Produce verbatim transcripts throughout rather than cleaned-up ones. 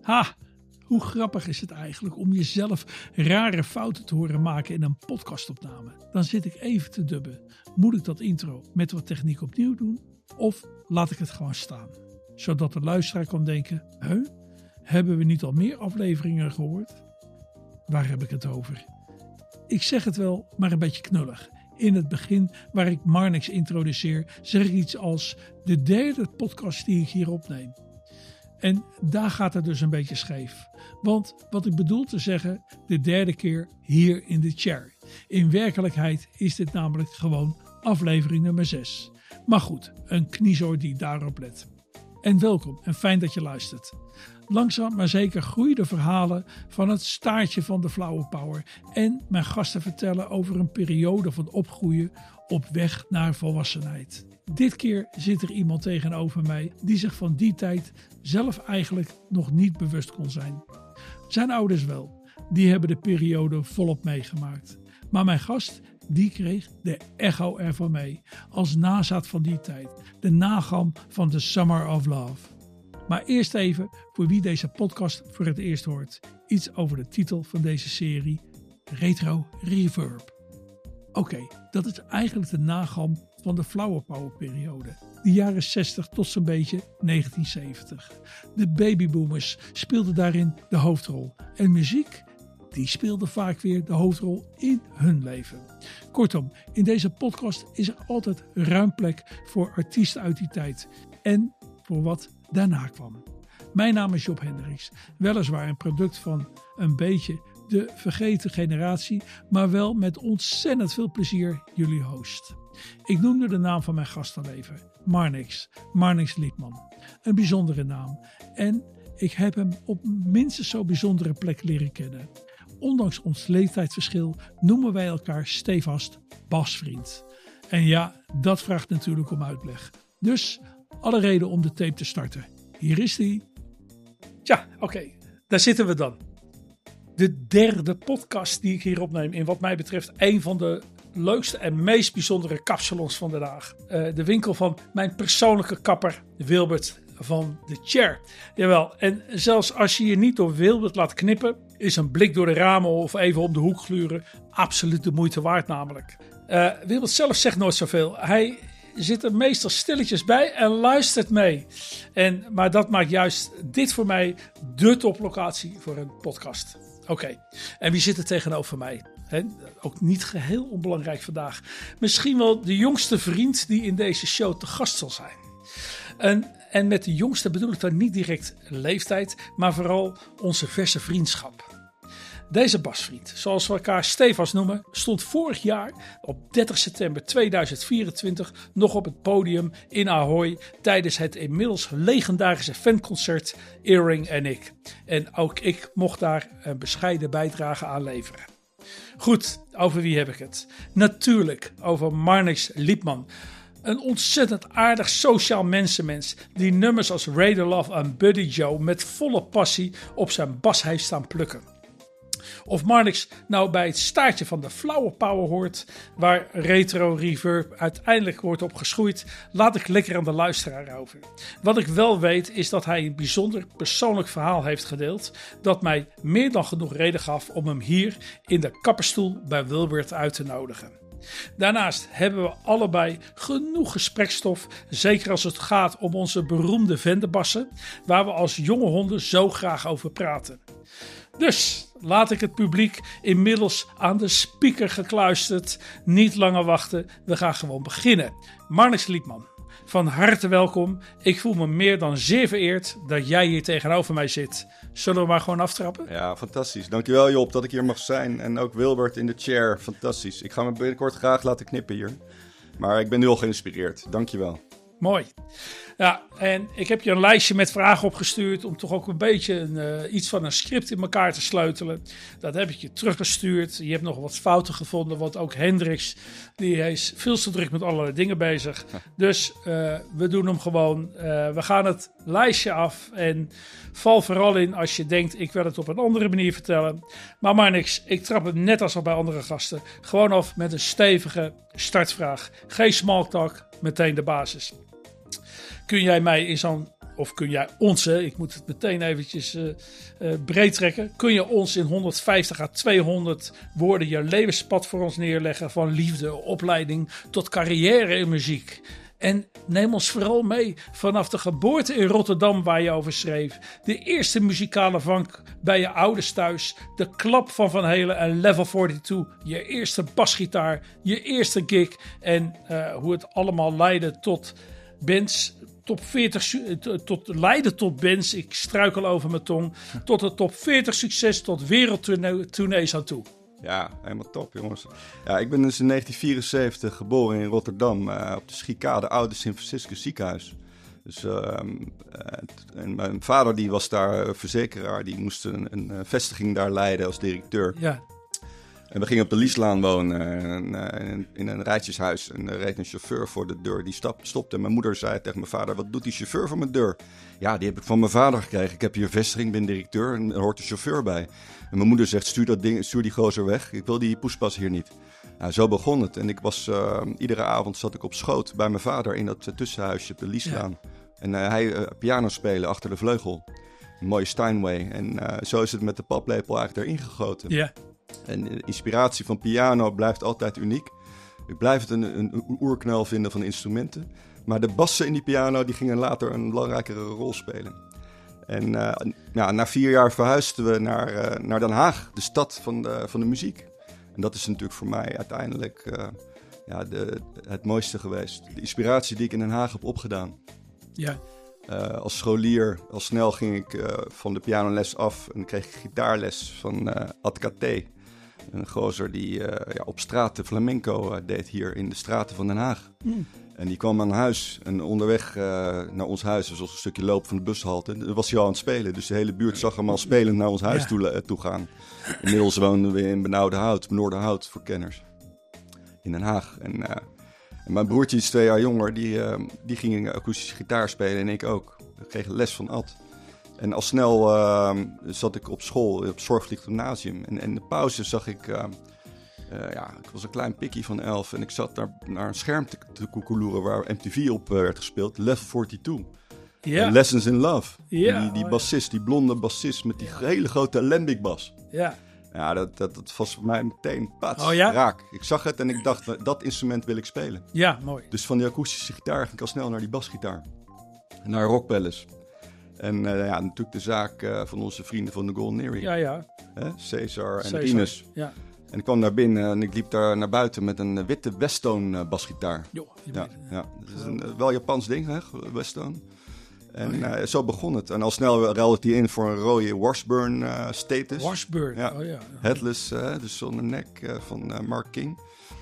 Ha, hoe grappig is het eigenlijk om jezelf rare fouten te horen maken in een podcastopname. Dan zit ik even te dubben. Moet ik dat intro met wat techniek opnieuw doen? Of laat ik het gewoon staan? Zodat de luisteraar kan denken, huh? Hebben we niet al meer afleveringen gehoord? Waar heb ik het over? Ik zeg het wel, maar een beetje knullig. In het begin, waar ik Marnix introduceer, zeg ik iets als de derde podcast die ik hier opneem. En daar gaat het dus een beetje scheef. Want wat ik bedoel te zeggen, de derde keer hier in de chair. In werkelijkheid is dit namelijk gewoon aflevering nummer zes. Maar goed, een kniezoor die daarop let. En welkom en fijn dat je luistert. Langzaam maar zeker groeien de verhalen van het staartje van de Flower Power en mijn gasten vertellen over een periode van opgroeien op weg naar volwassenheid. Dit keer zit er iemand tegenover mij die zich van die tijd zelf eigenlijk nog niet bewust kon zijn. Zijn ouders wel, die hebben de periode volop meegemaakt. Maar mijn gast, die kreeg de echo ervan mee, als nazaat van die tijd, de nagam van The Summer of Love. Maar eerst even, voor wie deze podcast voor het eerst hoort, iets over de titel van deze serie, Retro Reverb. Oké, okay, dat is eigenlijk de nagam van de Flower Power periode, de jaren zestig tot zo'n beetje negentien zeventig. De babyboomers speelden daarin de hoofdrol en muziek, die speelde vaak weer de hoofdrol in hun leven. Kortom, in deze podcast is er altijd ruim plek voor artiesten uit die tijd en voor wat daarna kwam. Mijn naam is Job Hendricks, weliswaar een product van een beetje de vergeten generatie, maar wel met ontzettend veel plezier jullie host. Ik noemde de naam van mijn gast al even, Marnix, Marnix Liepman. Een bijzondere naam en ik heb hem op minstens zo bijzondere plek leren kennen. Ondanks ons leeftijdsverschil noemen wij elkaar stevast basvriend. En ja, dat vraagt natuurlijk om uitleg. Dus alle reden om de tape te starten. Hier is die. Ja, oké. Okay. Daar zitten we dan. De derde podcast die ik hier opneem. In wat mij betreft een van de leukste en meest bijzondere kapsalons van de dag. Uh, de winkel van mijn persoonlijke kapper Wilbert van The Chair. Jawel, en zelfs als je je niet door Wilbert laat knippen, is een blik door de ramen of even om de hoek gluren absoluut de moeite waard namelijk. Uh, Wilbert zelf zegt nooit zoveel. Hij zit er meestal stilletjes bij en luistert mee. En, maar dat maakt juist dit voor mij de toplocatie voor een podcast. Oké, okay. En wie zit er tegenover mij? He, ook niet geheel onbelangrijk vandaag. Misschien wel de jongste vriend die in deze show te gast zal zijn. En, en met de jongste bedoel ik dan niet direct leeftijd, maar vooral onze verse vriendschap. Deze basvriend, zoals we elkaar stevast noemen, stond vorig jaar op dertig september tweeduizend vierentwintig nog op het podium in Ahoy tijdens het inmiddels legendarische fanconcert Earring en ik. En ook ik mocht daar een bescheiden bijdrage aan leveren. Goed, over wie heb ik het? Natuurlijk over Marnix Liepman. Een ontzettend aardig sociaal mensenmens die nummers als Radar Love en Buddy Joe met volle passie op zijn bas heeft staan plukken. Of Marnix nou bij het staartje van de Flower Power hoort, waar retro reverb uiteindelijk wordt op geschoeid, laat ik lekker aan de luisteraar over. Wat ik wel weet is dat hij een bijzonder persoonlijk verhaal heeft gedeeld, dat mij meer dan genoeg reden gaf om hem hier in de kapperstoel bij Wilbert uit te nodigen. Daarnaast hebben we allebei genoeg gesprekstof, zeker als het gaat om onze beroemde vendebassen, waar we als jonge honden zo graag over praten. Dus laat ik het publiek inmiddels aan de speaker gekluisterd niet langer wachten. We gaan gewoon beginnen. Marnix Liepman, van harte welkom. Ik voel me meer dan zeer vereerd dat jij hier tegenover mij zit. Zullen we maar gewoon aftrappen? Ja, fantastisch. Dankjewel Job dat ik hier mag zijn. En ook Wilbert in de chair. Fantastisch. Ik ga me binnenkort graag laten knippen hier. Maar ik ben nu al geïnspireerd. Dankjewel. Mooi. Ja, en ik heb je een lijstje met vragen opgestuurd om toch ook een beetje een, uh, iets van een script in elkaar te sleutelen. Dat heb ik je teruggestuurd. Je hebt nog wat fouten gevonden, want ook Hendricks, die is veel te druk met allerlei dingen bezig. Dus uh, we doen hem gewoon. Uh, we gaan het lijstje af en val vooral in als je denkt, ik wil het op een andere manier vertellen. Maar maar niks, ik trap het net als al bij andere gasten gewoon af met een stevige startvraag. Geen small talk, meteen de basis. Kun jij mij in zo'n of kun jij ons, hè, ik moet het meteen eventjes uh, uh, breed trekken. Kun je ons in honderdvijftig à tweehonderd woorden je levenspad voor ons neerleggen. Van liefde, opleiding tot carrière in muziek. En neem ons vooral mee vanaf de geboorte in Rotterdam waar je over schreef. De eerste muzikale vank bij je ouders thuis. De klap van Van Halen en Level tweeënveertig. Je eerste basgitaar. Je eerste gig. En uh, hoe het allemaal leidde tot bands. Top veertig, tot leidde tot bands. Ik struikel over mijn tong. Tot het top veertig succes. Tot wereldtournees aan toe. Ja, helemaal top, jongens. Ja, ik ben dus in negentien vierenzeventig geboren in Rotterdam, uh, op de Schicade Oude Sint-Franciscus ziekenhuis. Dus, uh, uh, en mijn vader die was daar uh, verzekeraar, die moest een, een uh, vestiging daar leiden als directeur. Ja. En we gingen op de Lieslaan wonen, en, uh, in, in een rijtjeshuis. En er reed een chauffeur voor de deur, die stap, stopte. En mijn moeder zei tegen mijn vader, wat doet die chauffeur voor mijn deur? Ja, die heb ik van mijn vader gekregen. Ik heb hier een vestiging, ben directeur en er hoort een chauffeur bij. En mijn moeder zegt, stuur, dat ding, stuur die gozer weg. Ik wil die poespas hier niet. Nou, zo begon het. En ik was, uh, iedere avond zat ik op schoot bij mijn vader in dat uh, tussenhuisje op de Lieslaan. Ja. En uh, hij uh, piano spelen achter de vleugel. Een mooie Steinway. En uh, zo is het met de paplepel eigenlijk erin gegoten. Ja. En de inspiratie van piano blijft altijd uniek. Ik blijf het een, een oerknal vinden van instrumenten. Maar de bassen in die piano die gingen later een belangrijkere rol spelen. En uh, nou, na vier jaar verhuisden we naar, uh, naar Den Haag, de stad van de, van de muziek. En dat is natuurlijk voor mij uiteindelijk uh, ja, de, het mooiste geweest. De inspiratie die ik in Den Haag heb opgedaan. Ja. Uh, als scholier, al snel ging ik uh, van de pianoles af en kreeg ik gitaarles van uh, Ad K T. Een gozer die uh, ja, op straat de flamenco uh, deed hier in de straten van Den Haag. Mm. En die kwam aan huis en onderweg uh, naar ons huis, zoals een stukje loop van de bushalte, dan was hij al aan het spelen. Dus de hele buurt zag hem al spelend naar ons huis ja. toe, uh, toe gaan. Inmiddels woonden we in Benauwderhout, Noorderhout voor kenners, in Den Haag. En, uh, en mijn broertje is twee jaar jonger, die, uh, die ging akoestische gitaar spelen en ik ook. Ik kreeg les van Ad. En al snel uh, zat ik op school, op het Zorgvliet Gymnasium. En in de pauze zag ik, uh, uh, ja, ik was een klein pikkie van elf. En ik zat naar, naar een scherm te, te koekeloeren waar M T V op uh, werd gespeeld. Level tweeënveertig. Ja. Lessons in Love. Ja. Die, die oh, bassist, die blonde bassist met die ja. hele grote alembic bas. Ja. Ja, dat, dat, dat was voor mij meteen pats, oh, ja? raak. Ik zag het en ik dacht, dat instrument wil ik spelen. Ja, mooi. Dus van die akoestische gitaar ging ik al snel naar die basgitaar. Naar Rock Palace. En uh, ja, natuurlijk de zaak uh, van onze vrienden van de Golden Earring. Ja, ja. Hè? Cesar en Cesar. Rinus. Ja. En ik kwam daar binnen en ik liep daar naar buiten met een witte Westone uh, basgitaar. Jo, ja, ja. Dat is een uh, wel Japans ding, hè, Westone. En oh, ja. uh, zo begon het. En al snel ruilde hij in voor een rode Washburn uh, status. Washburn, ja. oh ja. Headless, uh, dus zonder nek uh, van uh, Mark King.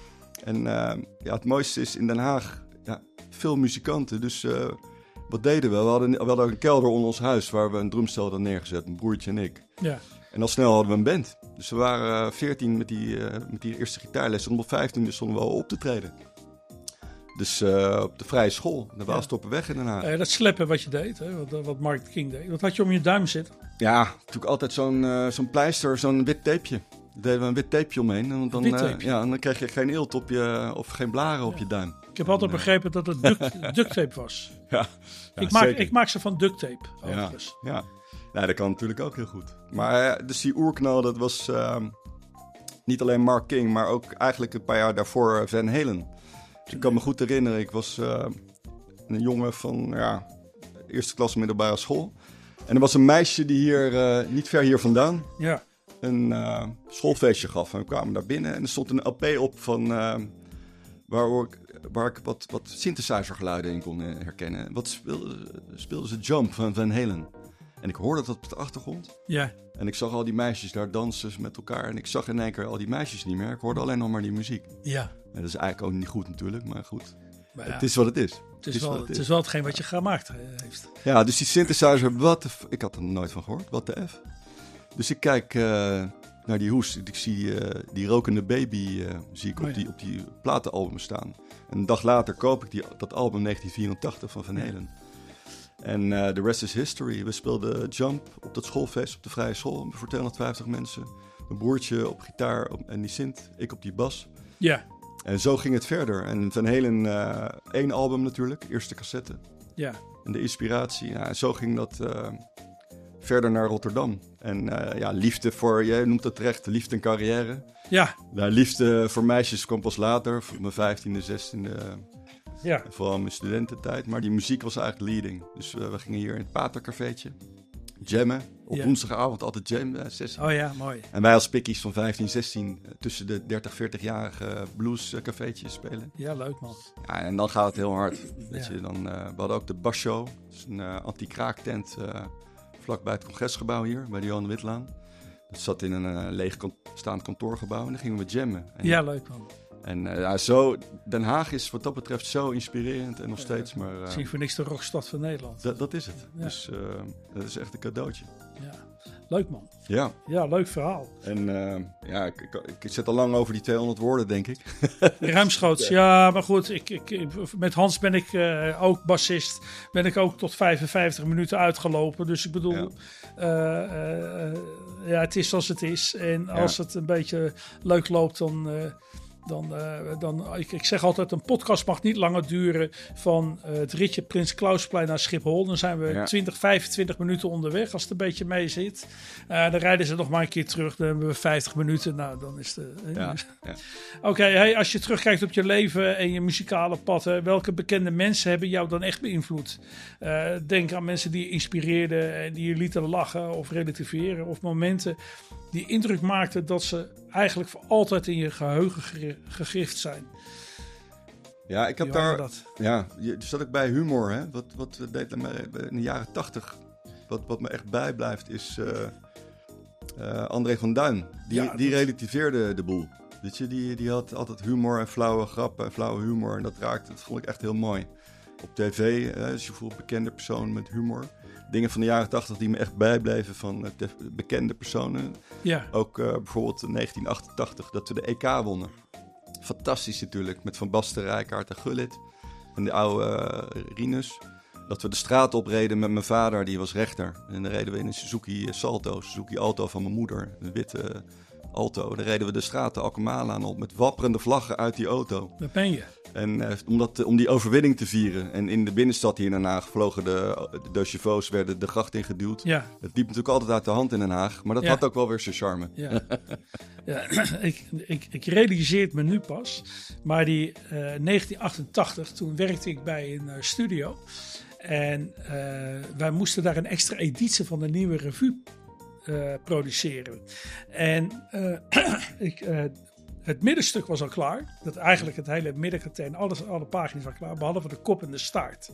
En uh, ja, het mooiste is in Den Haag, ja, veel muzikanten, dus... Uh, Wat deden we? We hadden, we hadden een kelder onder ons huis waar we een drumstel hadden neergezet, mijn broertje en ik. Ja. En al snel hadden we een band. Dus we waren veertien met die, uh, met die eerste gitaarles. En op vijftien stonden we al op te treden. Dus uh, op de vrije school, de Waalstoppenweg in Den Haag. Uh, dat sleppen wat je deed, hè? Wat, wat Mark King deed. Wat had je om je duim zitten? Ja, natuurlijk altijd zo'n, uh, zo'n pleister, zo'n wit tapeje. Daar deden we een wit tapeje omheen. En dan, uh, ja, en dan kreeg je geen eelt op je, of geen blaren ja. op je duim. Ik heb altijd en, begrepen dat het duct, duct tape was. Ja, ja ik, maak, ik maak ze van duct tape, overigens. Ja, ja. Nou, dat kan natuurlijk ook heel goed. Maar uh, dus die oerknal, dat was uh, niet alleen Mark King, maar ook eigenlijk een paar jaar daarvoor Van Halen. Dus ik kan me goed herinneren, ik was uh, een jongen van ja, eerste klas middelbare school. En er was een meisje die hier, uh, niet ver hier vandaan, ja. een uh, schoolfeestje gaf. En we kwamen daar binnen en er stond een L P op van... Uh, waar ik, waar ik wat, wat synthesizergeluiden in kon herkennen. Wat speelde, speelde ze Jump van Van Halen. En ik hoorde dat op de achtergrond. Ja. En ik zag al die meisjes daar dansen met elkaar. En ik zag in één keer al die meisjes niet meer. Ik hoorde alleen nog maar die muziek. Ja. En dat is eigenlijk ook niet goed natuurlijk, maar goed. Maar ja, het is wat het is. Het is, het is, wel, het is. is wel hetgeen wat je gemaakt heeft. Ja, dus die synthesizer, wat de f- ik had er nog nooit van gehoord. Wat de F. Dus ik kijk uh, naar die hoes. Ik zie uh, die rokende baby uh, zie ik oh, op, die, ja. op die platenalbum staan. En een dag later koop ik die, dat album negentien vierentachtig van Van Halen. Ja. En uh, the rest is history. We speelden Jump op dat schoolfeest op de vrije school voor tweehonderdvijftig mensen. Mijn broertje op gitaar en die synth, ik op die bas. Ja. En zo ging het verder. En Van Halen, uh, één album natuurlijk, eerste cassette. Ja. en de inspiratie. Nou, en zo ging dat uh, verder naar Rotterdam. En uh, ja, liefde voor, jij noemt het terecht, liefde en carrière. Ja. Nou, liefde voor meisjes kwam pas later, voor mijn vijftiende, zestiende. Ja. Vooral mijn studententijd. Maar die muziek was eigenlijk leading. Dus uh, we gingen hier in het Patercafeetje jammen. Op ja. woensdagavond altijd jam. Uh, zes. Oh ja, mooi. En wij als pikkies van vijftien, zestien uh, tussen de dertig, veertig-jarige bluescafeetjes spelen. Ja, leuk man. Ja, en dan gaat het heel hard. Weet Ja. je, dan, uh, we hadden ook de Basho. Dat is een uh, anti-kraaktent uh, vlakbij het congresgebouw hier, bij de Johan de Witlaan. Dat zat in een uh, leeg kan- staand kantoorgebouw en dan gingen we jammen. En, Ja, leuk man. En uh, ja, zo, Den Haag is wat dat betreft zo inspirerend en nog steeds. Maar, uh, Misschien voor niks de rockstad van Nederland. dat, dat is het. Ja. Dus uh, dat is echt een cadeautje. Ja. Leuk man. Ja. Ja, leuk verhaal. En uh, ja, ik, ik, ik zit al lang over die tweehonderd woorden, denk ik. Ruimschoots, ja, maar goed. Ik, ik, met Hans ben ik uh, ook bassist. Ben ik ook tot vijfenvijftig minuten uitgelopen. Dus ik bedoel, ja, uh, uh, ja het is zoals het is. En als ja. het een beetje leuk loopt, dan... Uh, Dan, uh, dan ik, ik zeg altijd, een podcast mag niet langer duren van uh, het ritje Prins Klausplein naar Schiphol. Dan zijn we ja. twintig, vijfentwintig minuten onderweg als het een beetje mee zit. Uh, dan rijden ze nog maar een keer terug. Dan hebben we vijftig minuten. Nou, dan is de... Ja, ja. Oké, okay, hey, als je terugkijkt op je leven en je muzikale pad, hè, welke bekende mensen hebben jou dan echt beïnvloed? Uh, denk aan mensen die je inspireerden en die je lieten lachen of relativeren. Of momenten die indruk maakten dat ze eigenlijk voor altijd in je geheugen gegrift zijn. Ja, ik heb daar... Dat? Ja, je zat ook bij humor, hè. Wat, wat deed in de jaren tachtig, wat, wat me echt bijblijft, is uh, uh, André van Duin. Die, ja, die dat... relativeerde de boel. Weet je, die, die had altijd humor en flauwe grappen en flauwe humor. En dat raakte, dat vond ik echt heel mooi. Op tv, uh, dus je voelt bekende persoon met humor. Dingen van de jaren tachtig die me echt bijbleven van uh, te, bekende personen. Ja. Ook uh, bijvoorbeeld in negentien achtentachtig dat we de E K wonnen. Fantastisch natuurlijk, met Van Basten, Rijkaard en Gullit. En de oude uh, Rinus. Dat we de straat opreden met mijn vader, die was rechter. En dan reden we in een Suzuki Salto, Suzuki Alto van mijn moeder. Een witte uh, Alto. Dan reden we de straat de Alkemalaan op met wapperende vlaggen uit die auto. Daar ben je. En uh, om, dat, om die overwinning te vieren. En in de binnenstad hier in Den Haag vlogen de, de chevaux, werden de gracht ingeduwd. Ja. Het liep natuurlijk altijd uit de hand in Den Haag. Maar dat ja. had ook wel weer zijn charme. Ja. ja, ik, ik, ik realiseer het me nu pas. Maar die uh, negentien achtentachtig, toen werkte ik bij een uh, studio. En uh, wij moesten daar een extra editie van de Nieuwe Revue uh, produceren. En uh, ik... Uh, Het middenstuk was al klaar. Dat eigenlijk het hele middenkatern, alles, alle pagina's waren klaar. Behalve de kop en de staart.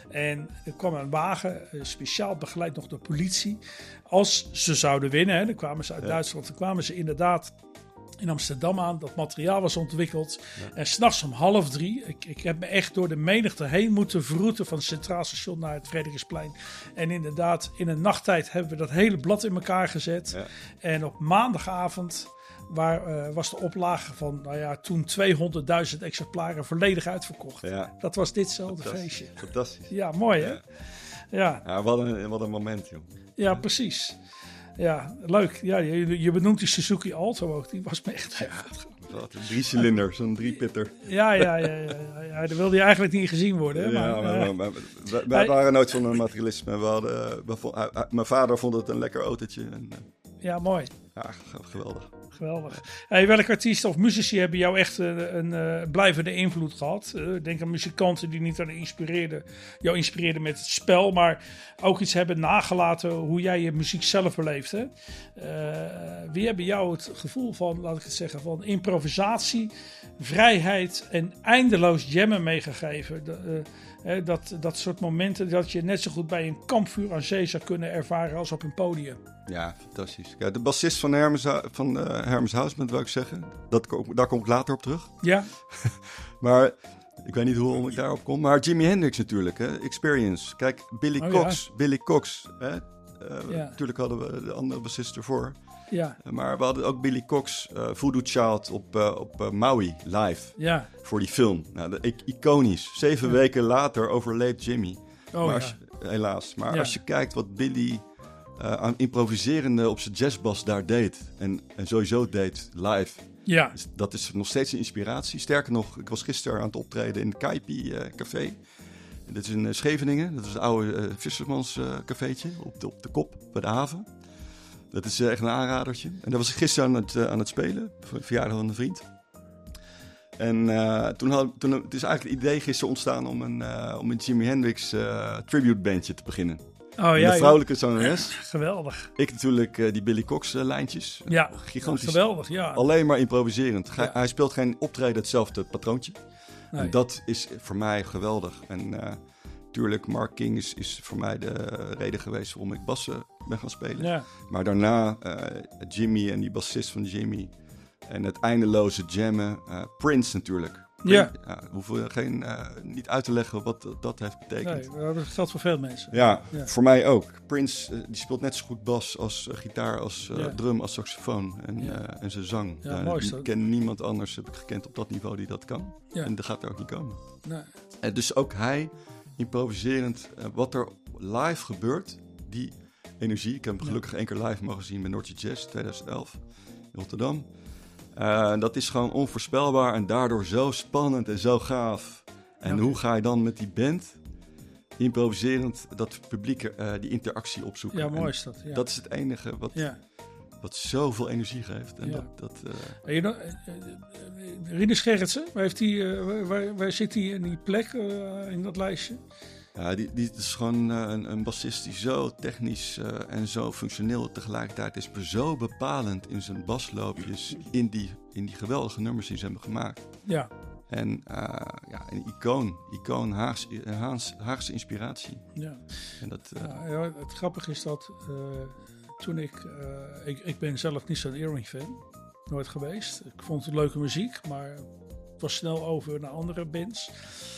En er kwam een wagen, speciaal begeleid nog door politie. Als ze zouden winnen, hè, dan kwamen ze uit ja. Duitsland. Dan kwamen ze inderdaad in Amsterdam aan. Dat materiaal was ontwikkeld. Ja. En s'nachts om half drie. Ik, ik heb me echt door de menigte heen moeten vroeten. Van het Centraal Station naar het Frederiksplein. En inderdaad, in een nachttijd hebben we dat hele blad in elkaar gezet. Ja. En op maandagavond... Waar uh, was de oplage van, nou ja, toen tweehonderdduizend exemplaren volledig uitverkocht. Ja. Dat was ditzelfde Fantastisch. feestje. Fantastisch. Ja, mooi hè? Ja, ja. ja wat, een, wat een moment, joh. Ja, precies. Ja, leuk. Ja, je, je benoemt die Suzuki Alto ook. Die was me echt ja, wat een drie cilinder, zo'n driepitter. Ja, ja, ja, ja, ja, ja. Daar wilde je eigenlijk niet gezien worden. Hè? Ja, maar, maar, maar, maar, wij, wij waren nooit van een materialisme. We hadden, we vond, uh, uh, mijn vader vond het een lekker autootje. En, uh, ja, mooi. Ja, geweldig. Geweldig. Hey, welke artiesten of muzici hebben jou echt een, een, een blijvende invloed gehad? Uh, denk aan muzikanten die niet alleen inspireerden, jou inspireerden met het spel, maar ook iets hebben nagelaten hoe jij je muziek zelf beleeft. Hè? Uh, wie hebben jou het gevoel van, laat ik het zeggen, van improvisatie, vrijheid en eindeloos jammen meegegeven? De, uh, dat, dat soort momenten dat je net zo goed bij een kampvuur aan zee zou kunnen ervaren als op een podium. Ja, fantastisch. Ja, de bassist van Hermes, van uh, Hermes Houseband, wil ik zeggen. Dat, daar kom ik later op terug. Ja. Maar ik weet niet hoe ik daarop kom. Maar Jimi Hendrix natuurlijk, hè? Experience. Kijk, Billy oh, Cox. Ja. Billy Cox. Hè? Uh, ja. Natuurlijk hadden we de andere bassist ervoor. Ja. Uh, maar we hadden ook Billy Cox, uh, Voodoo Child op, uh, op uh, Maui live. Ja. Voor die film. Nou, de, iconisch. Zeven ja. weken later overleed Jimmy. Oh, maar ja. als, helaas. Maar ja. als je kijkt wat Billy... Uh, aan improviserende op zijn jazzbas daar deed. En, en sowieso deed live. Ja. Dus dat is nog steeds een inspiratie. Sterker nog, ik was gisteren aan het optreden in het Kaipi uh, Café. Dit is in Scheveningen. Dat is een oude uh, vissersmanscafeetje uh, op, de, op de kop bij de haven. Dat is uh, echt een aanradertje. En daar was ik gisteren aan het, uh, aan het spelen. Voor de verjaardag van een vriend. En uh, toen, had, toen het is eigenlijk het idee gisteren ontstaan om een, uh, om een Jimi Hendrix uh, tribute bandje te beginnen. Oh, ja, de vrouwelijke zangeres. Ja, geweldig. Ik natuurlijk uh, die Billy Cox uh, lijntjes. Ja, gigantisch. Geweldig, ja. Alleen maar improviserend. Ga, Ja. Hij speelt geen optreden hetzelfde patroontje. Nee. En dat is voor mij geweldig. En uh, natuurlijk, Mark King is, is voor mij de reden geweest waarom ik bassen ben gaan spelen. Ja. Maar daarna uh, Jimmy en die bassist van Jimmy. En het eindeloze jammen. Uh, Prince natuurlijk. Ja. Ja, we hoeven geen, uh, niet uit te leggen wat dat, dat heeft betekend. Nee, dat geldt voor veel mensen. Ja, Ja. voor mij ook. Prince uh, die speelt net zo goed bas als uh, gitaar, als uh, Ja. drum, als saxofoon en, Ja. uh, en zijn zang. Ja, Uh, mooi is ik dat. ken niemand anders, heb ik gekend op dat niveau die dat kan. Ja. En dat gaat er ook niet komen. Nee. Uh, dus ook hij, improviserend, uh, wat er live gebeurt, die energie. Ik heb hem gelukkig één keer live mogen zien bij Noordje Jazz twintig elf in Rotterdam. Uh, dat is gewoon onvoorspelbaar en daardoor zo spannend en zo gaaf. En Ja. hoe ga je dan met die band, improviserend, dat publiek, uh, die interactie opzoeken? Ja, mooi En is dat. Ja. dat is het enige wat, Ja. wat zoveel energie geeft. En Ja. dat, dat, uh, En je know, uh, uh, Rinus Gerritsen, waar, heeft die, uh, waar, waar, waar zit hij in die plek uh, in dat lijstje? ja, die, die is gewoon uh, een, een bassist die zo technisch uh, en zo functioneel tegelijkertijd is, maar zo bepalend in zijn basloopjes, in die, in die geweldige nummers die ze hebben gemaakt. Ja. En uh, ja, een icoon, icoon Haags, Haans, Haagse inspiratie. Ja. En dat, uh, Ja, ja, het grappige is dat uh, toen ik, uh, ik... Ik ben zelf niet zo'n Earring-fan. Nooit geweest. Ik vond het leuke muziek, maar het was snel over naar andere bands.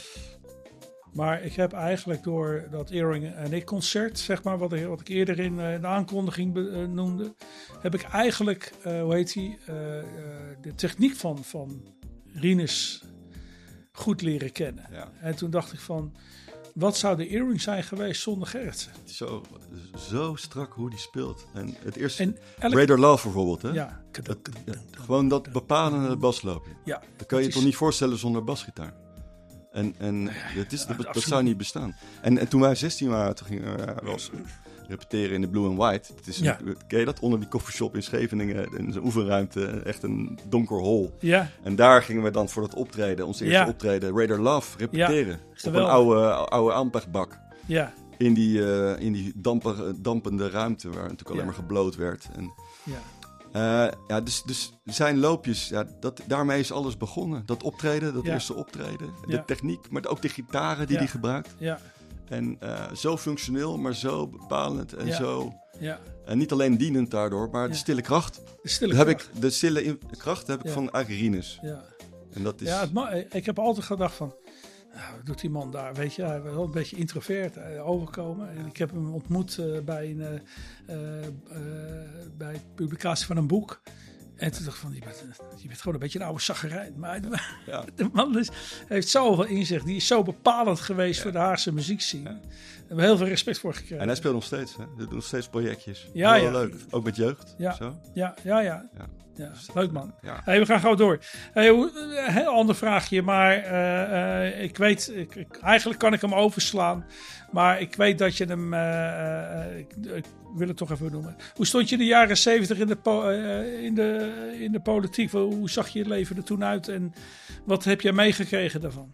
Maar ik heb eigenlijk door dat Earring en ik concert, zeg maar, wat ik, wat ik eerder in uh, de aankondiging be, uh, noemde, heb ik eigenlijk, uh, hoe heet die, uh, uh, de techniek van, van Rinus goed leren kennen. ja, En toen dacht ik van, wat zou de Earring zijn geweest zonder Gerritsen? zo, zo strak hoe die speelt. En het eerste, En elk, Radar Love bijvoorbeeld, hè? ja, Dat, ja, gewoon dat bepalende basloopje. ja, Dat kan je het toch is- niet voorstellen zonder basgitaar. En, en het is, dat, dat absoluut zou niet niet. bestaan. En, en toen wij zestien waren, toen gingen we uh, wel eens repeteren in de Blue and White. Het is een, Ja. Ken je dat? Onder die koffieshop in Scheveningen, in zijn oefenruimte, echt een donker hol. Ja, En daar gingen we dan voor dat optreden, ons eerste Ja. optreden, Radar Love, repeteren. Op een geweldig. oude, oude Ampegbak. ja, In die, uh, in die damper, dampende ruimte waar natuurlijk alleen Ja. maar gebloot werd. En, ja. uh, ja, dus, dus zijn loopjes, ja, dat, daarmee is alles begonnen. Dat optreden, dat Ja. eerste optreden. De Ja. techniek, maar ook de gitaren die Ja. hij gebruikt. Ja, En uh, zo functioneel, maar zo bepalend en Ja. zo... ja. En niet alleen dienend daardoor, maar de Ja. stille kracht. De stille Dat heb kracht. ik, de stille in- kracht heb ik Ja. van Rinus. Ja, En dat is... ja het ma- ik heb altijd gedacht van, nou, wat doet die man daar? Weet je, hij was wel een beetje introvert uh, overkomen. En ik heb hem ontmoet uh, bij, een, uh, uh, uh, bij de publicatie van een boek. En toen dacht ik van, je bent, je bent gewoon een beetje een oude zaggerijn. Maar Ja. de man is, heeft zoveel inzicht. Die is zo bepalend geweest ja. voor de Haagse muziekscene. Ja. Daar hebben we heel veel respect voor gekregen. En hij speelt nog steeds, hè? Hij doet nog steeds projectjes. Ja, Heel ja. leuk. Ook met jeugd. Ja. Zo. Ja, ja, ja. Ja. ja. Dus dat, Leuk man. Ja. Hey, we gaan gauw door. Hey, hoe- een heel ander vraagje, maar uh, uh, ik weet, ik, ik, eigenlijk kan ik hem overslaan. Maar ik weet dat je hem, uh, uh, ik, ik wil het toch even noemen. Hoe stond je in de jaren zeventig in de, po- uh, in de, in de politiek? Hoe zag je het leven er toen uit en wat heb jij meegekregen daarvan?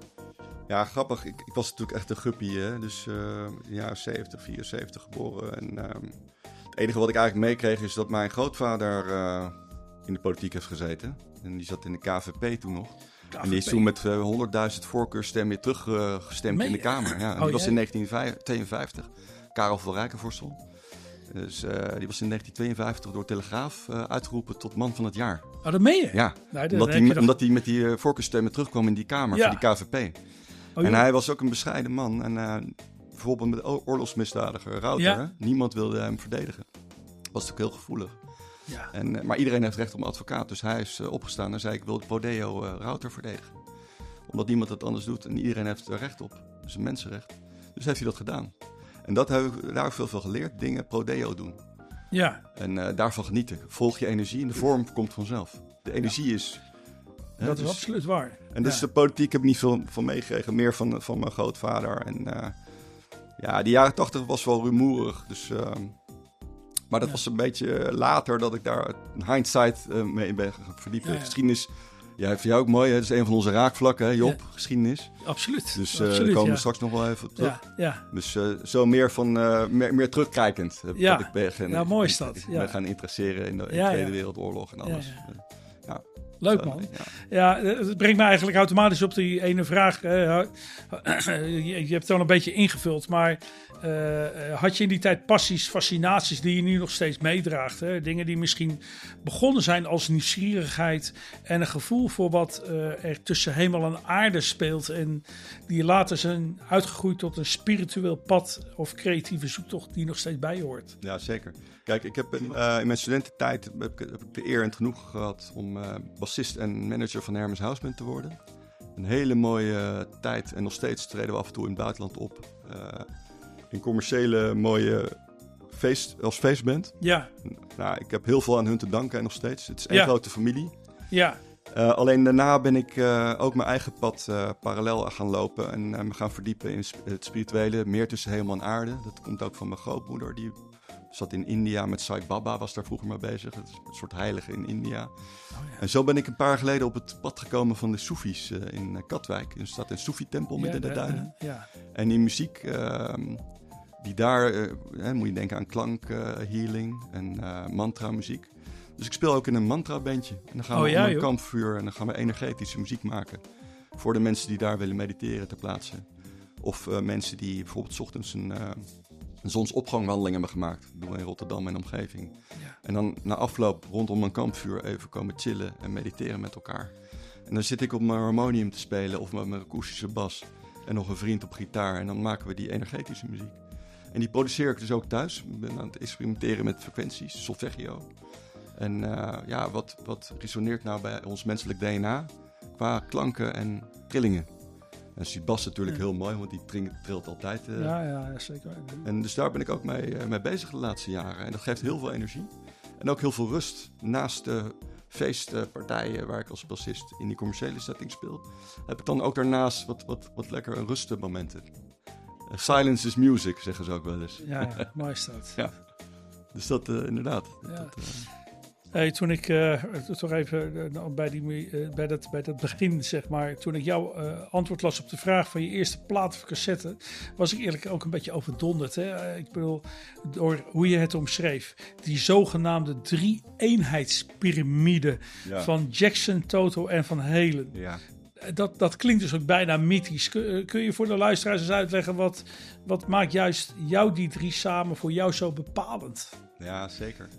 Ja, grappig. Ik, ik was natuurlijk echt een guppie, hè? Dus uh, in de jaren zeventig, vierenzeventig geboren. En uh, het enige wat ik eigenlijk meekreeg is dat mijn grootvader uh, in de politiek heeft gezeten. En die zat in de K V P toen nog. K V P. En die is toen met uh, honderdduizend voorkeurstemmen weer teruggestemd uh, in de Kamer. Ja, en oh, die was jij? in negentien tweeënvijftig. Karel van Rijkenvorsel. Dus uh, die was in negentien tweeënvijftig door Telegraaf uh, uitgeroepen tot man van het jaar. Oh, dat meen je? Ja, nee, omdat hij nog... omdat met die uh, voorkeurstemmen terugkwam in die Kamer ja. voor die K V P. Oh, en hij was ook een bescheiden man. En uh, bijvoorbeeld met de oorlogsmisdadiger Rauter, ja. hè? Niemand wilde hem verdedigen. Dat was natuurlijk heel gevoelig. Ja. En, uh, maar iedereen heeft recht op een advocaat. Dus hij is uh, opgestaan en zei ik wil Prodeo uh, Rauter verdedigen. Omdat niemand het anders doet en iedereen heeft er recht op. Dus een mensenrecht. Dus heeft hij dat gedaan. En dat heb ik daar veel van geleerd. Dingen Prodeo doen. Ja. En uh, daarvan genieten. Volg je energie en de vorm komt vanzelf. De energie ja. is Hè? dat dus, is absoluut waar. En dus ja. de politiek heb ik niet veel van meegekregen. Meer van, van mijn grootvader. En uh, ja, de jaren tachtig was wel rumoerig. Dus, uh, maar dat ja. was een beetje later dat ik daar in hindsight uh, mee ben verdiept. Ja, ja. Geschiedenis, ja, vind jij ook mooi. Hè? Dat is een van onze raakvlakken, hè, Job, ja. geschiedenis. Absoluut. Dus uh, absoluut, daar komen ja. we straks nog wel even op terug. Ja, ja. Dus uh, zo meer van uh, meer, meer terugkijkend. Ja, dat ik ben gaan, ja, mooi is dat. Ik ja. ben gaan interesseren in de, in de ja, Tweede ja. Wereldoorlog en alles. Ja, ja. Ja. Leuk man. Ja. ja, het brengt me eigenlijk automatisch op die ene vraag. Uh, je, je hebt het al een beetje ingevuld, maar uh, had je in die tijd passies, fascinaties die je nu nog steeds meedraagt? Hè? Dingen die misschien begonnen zijn als nieuwsgierigheid en een gevoel voor wat uh, er tussen hemel en aarde speelt en die later zijn uitgegroeid tot een spiritueel pad of creatieve zoektocht die nog steeds bij je hoort. Ja, zeker. Kijk, ik heb in, uh, in mijn studententijd heb ik, heb ik de eer en het genoegen gehad om uh, bassist en manager van de Hermes House Band te worden. Een hele mooie uh, tijd en nog steeds treden we af en toe in het buitenland op. Uh, in commerciële mooie feest, als feestband. Ja. Nou, ik heb heel veel aan hun te danken en nog steeds. Het is één ja. grote familie. Ja. Uh, alleen daarna ben ik uh, ook mijn eigen pad uh, parallel gaan lopen en uh, me gaan verdiepen in het spirituele. Meer tussen hemel en aarde. Dat komt ook van mijn grootmoeder, die zat in India met Sai Baba, was daar vroeger mee bezig. Het is een soort heilige in India. Oh, ja. En zo ben ik een paar jaar geleden op het pad gekomen van de Soefies uh, in uh, Katwijk. Er staat een Soefi-tempel ja, midden in de duinen. Uh, ja. En die muziek, uh, die daar, uh, hè, moet je denken aan klank, uh, healing en uh, mantra-muziek. Dus ik speel ook in een mantra-bandje. En dan gaan we oh, ja, om een joh. kampvuur en dan gaan we energetische muziek maken. Voor de mensen die daar willen mediteren ter plaatse. Of uh, mensen die bijvoorbeeld 's ochtends een... Uh, een zonsopgangwandeling hebben gemaakt. Dat doen we in Rotterdam en omgeving. Ja. En dan na afloop rondom een kampvuur even komen chillen en mediteren met elkaar. En dan zit ik op mijn harmonium te spelen of met mijn akoestische bas. En nog een vriend op gitaar. En dan maken we die energetische muziek. En die produceer ik dus ook thuis. Ik ben aan het experimenteren met frequenties, solfeggio. En uh, ja, wat, wat resoneert nou bij ons menselijk D N A qua klanken en trillingen. En die bas natuurlijk ja. heel mooi, want die trilt altijd. Uh. Ja, ja, zeker. En dus daar ben ik ook mee, uh, mee bezig de laatste jaren. En dat geeft heel veel energie. En ook heel veel rust. Naast de feestpartijen waar ik als bassist in die commerciële setting speel, heb ik dan ook daarnaast wat, wat, wat lekker rustmomenten. Uh, silence is music, zeggen ze ook wel eens. Ja, ja mooi is dat. Ja. Dus dat uh, inderdaad. Ja. Dat, uh, Hey, toen ik uh, toch even uh, bij, die, uh, bij, dat, bij dat begin, zeg maar, toen ik jouw uh, antwoord las op de vraag van je eerste plaat of cassette, was ik eerlijk ook een beetje overdonderd. Hè? Uh, ik bedoel, door hoe je het omschreef. Die zogenaamde drie-eenheidspyramide ja. van Jackson, Toto en Van Halen. Ja. Dat, dat klinkt dus ook bijna mythisch. Kun, kun je voor de luisteraars eens uitleggen wat, wat maakt juist jou die drie samen voor jou zo bepalend? Ja, zeker.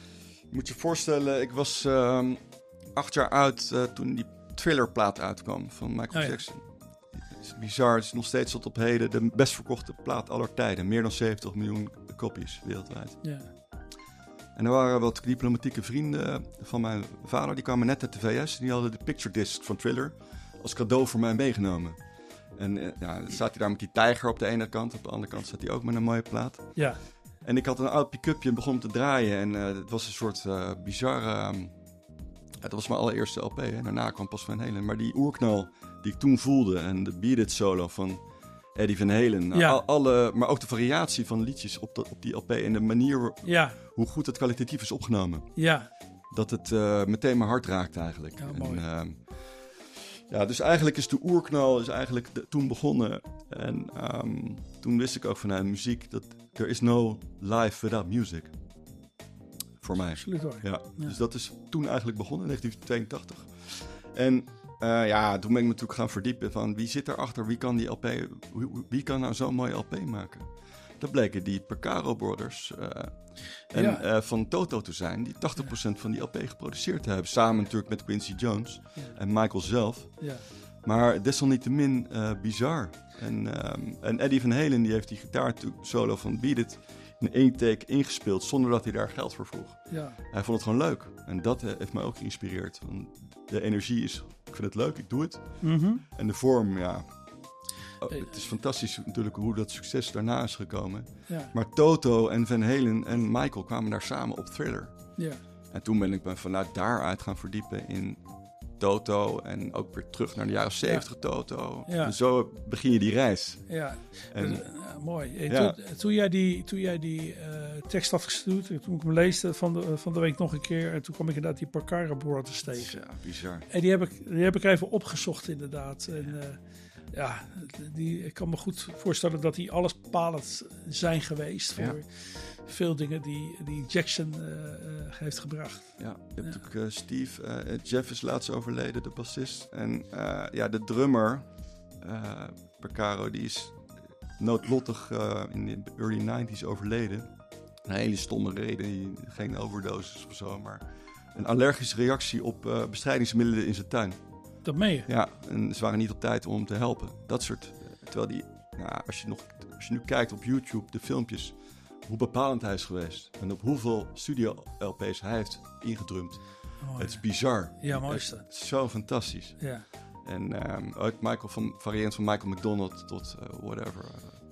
Je moet je voorstellen, ik was uh, acht jaar oud uh, toen die Thriller-plaat uitkwam van Michael oh, Jackson. Ja. Het is bizar, het is nog steeds tot op heden de best verkochte plaat aller tijden. Meer dan zeventig miljoen kopies wereldwijd. Ja. En er waren wat diplomatieke vrienden van mijn vader, die kwamen net uit de V S. En die hadden de picture disc van Thriller als cadeau voor mij meegenomen. En uh, ja, dan staat hij daar met die tijger op de ene kant, op de andere kant staat hij ook met een mooie plaat. Ja. En ik had een oud pick-upje en begon te draaien. En uh, het was een soort uh, bizarre... Um, het was mijn allereerste L P. En daarna kwam pas Van Halen. Maar die oerknal die ik toen voelde. En de Beat It solo van Eddie Van Halen. Ja. Al, alle, maar ook de variatie van liedjes op, de, op die L P. En de manier ja. hoe goed het kwalitatief is opgenomen. Ja. Dat het uh, meteen mijn hart raakt eigenlijk. Ja, mooi. En, uh, ja, dus eigenlijk is de oerknal is eigenlijk de, toen begonnen. En um, toen wist ik ook vanuit muziek dat there is no life without music. Voor mij. Absoluut waar. Ja, ja. Dus dat is toen eigenlijk begonnen, in negentien tweeëntachtig. En uh, ja, toen ben ik me natuurlijk gaan verdiepen van wie zit erachter, wie kan die L P, wie, wie kan nou zo'n mooie L P maken? Dat bleken die Porcaro Brothers uh, en, ja. uh, van Toto te zijn, die tachtig procent ja. van die L P geproduceerd hebben. Samen natuurlijk met Quincy Jones ja. en Michael zelf. Ja. Maar desalniettemin uh, bizar. En, um, en Eddie Van Halen die heeft die gitaarsolo van Beat It in één take ingespeeld zonder dat hij daar geld voor vroeg. Ja. Hij vond het gewoon leuk. En dat uh, heeft mij ook geïnspireerd. Want de energie is, ik vind het leuk, ik doe het. Mm-hmm. En de vorm, ja... Oh, het is fantastisch natuurlijk hoe dat succes daarna is gekomen. Ja. Maar Toto en Van Halen en Michael kwamen daar samen op Thriller. Ja. En toen ben ik me vanuit daaruit gaan verdiepen in Toto en ook weer terug naar de jaren zeventig ja. Toto. Ja. En zo begin je die reis. Ja, en, dus, uh, mooi. En ja. toen, toen jij die, toen jij die uh, tekst had gestuurd, toen ik hem leesde van de, van de week nog een keer, en toen kwam ik inderdaad die Porcaro Brothers tegen. Ja, bizar. En die heb ik, die heb ik even opgezocht inderdaad. En uh, ja, die, ik kan me goed voorstellen dat die alles bepalend zijn geweest voor... Ja. Veel dingen die, die Jackson uh, uh, heeft gebracht. Ja, je hebt ja. ook uh, Steve. Uh, Jeff is laatst overleden, de bassist. En uh, ja, de drummer, uh, Porcaro, die is noodlottig uh, in de early nineties overleden. Een hele stomme reden, geen overdosis of zo, maar een allergische reactie op uh, bestrijdingsmiddelen in zijn tuin. Dat meen je? Ja, en ze waren niet op tijd om hem te helpen. Dat soort. Uh, terwijl die, ja, als je nog, als je nu kijkt op YouTube, de filmpjes, hoe bepalend hij is geweest. En op hoeveel studio-L P's hij heeft ingedrumd. Oh, het is bizar. Ja, mooi is dat. Het is zo fantastisch. Ja. En um, ook Michael van, variërend van Michael McDonald tot uh, whatever.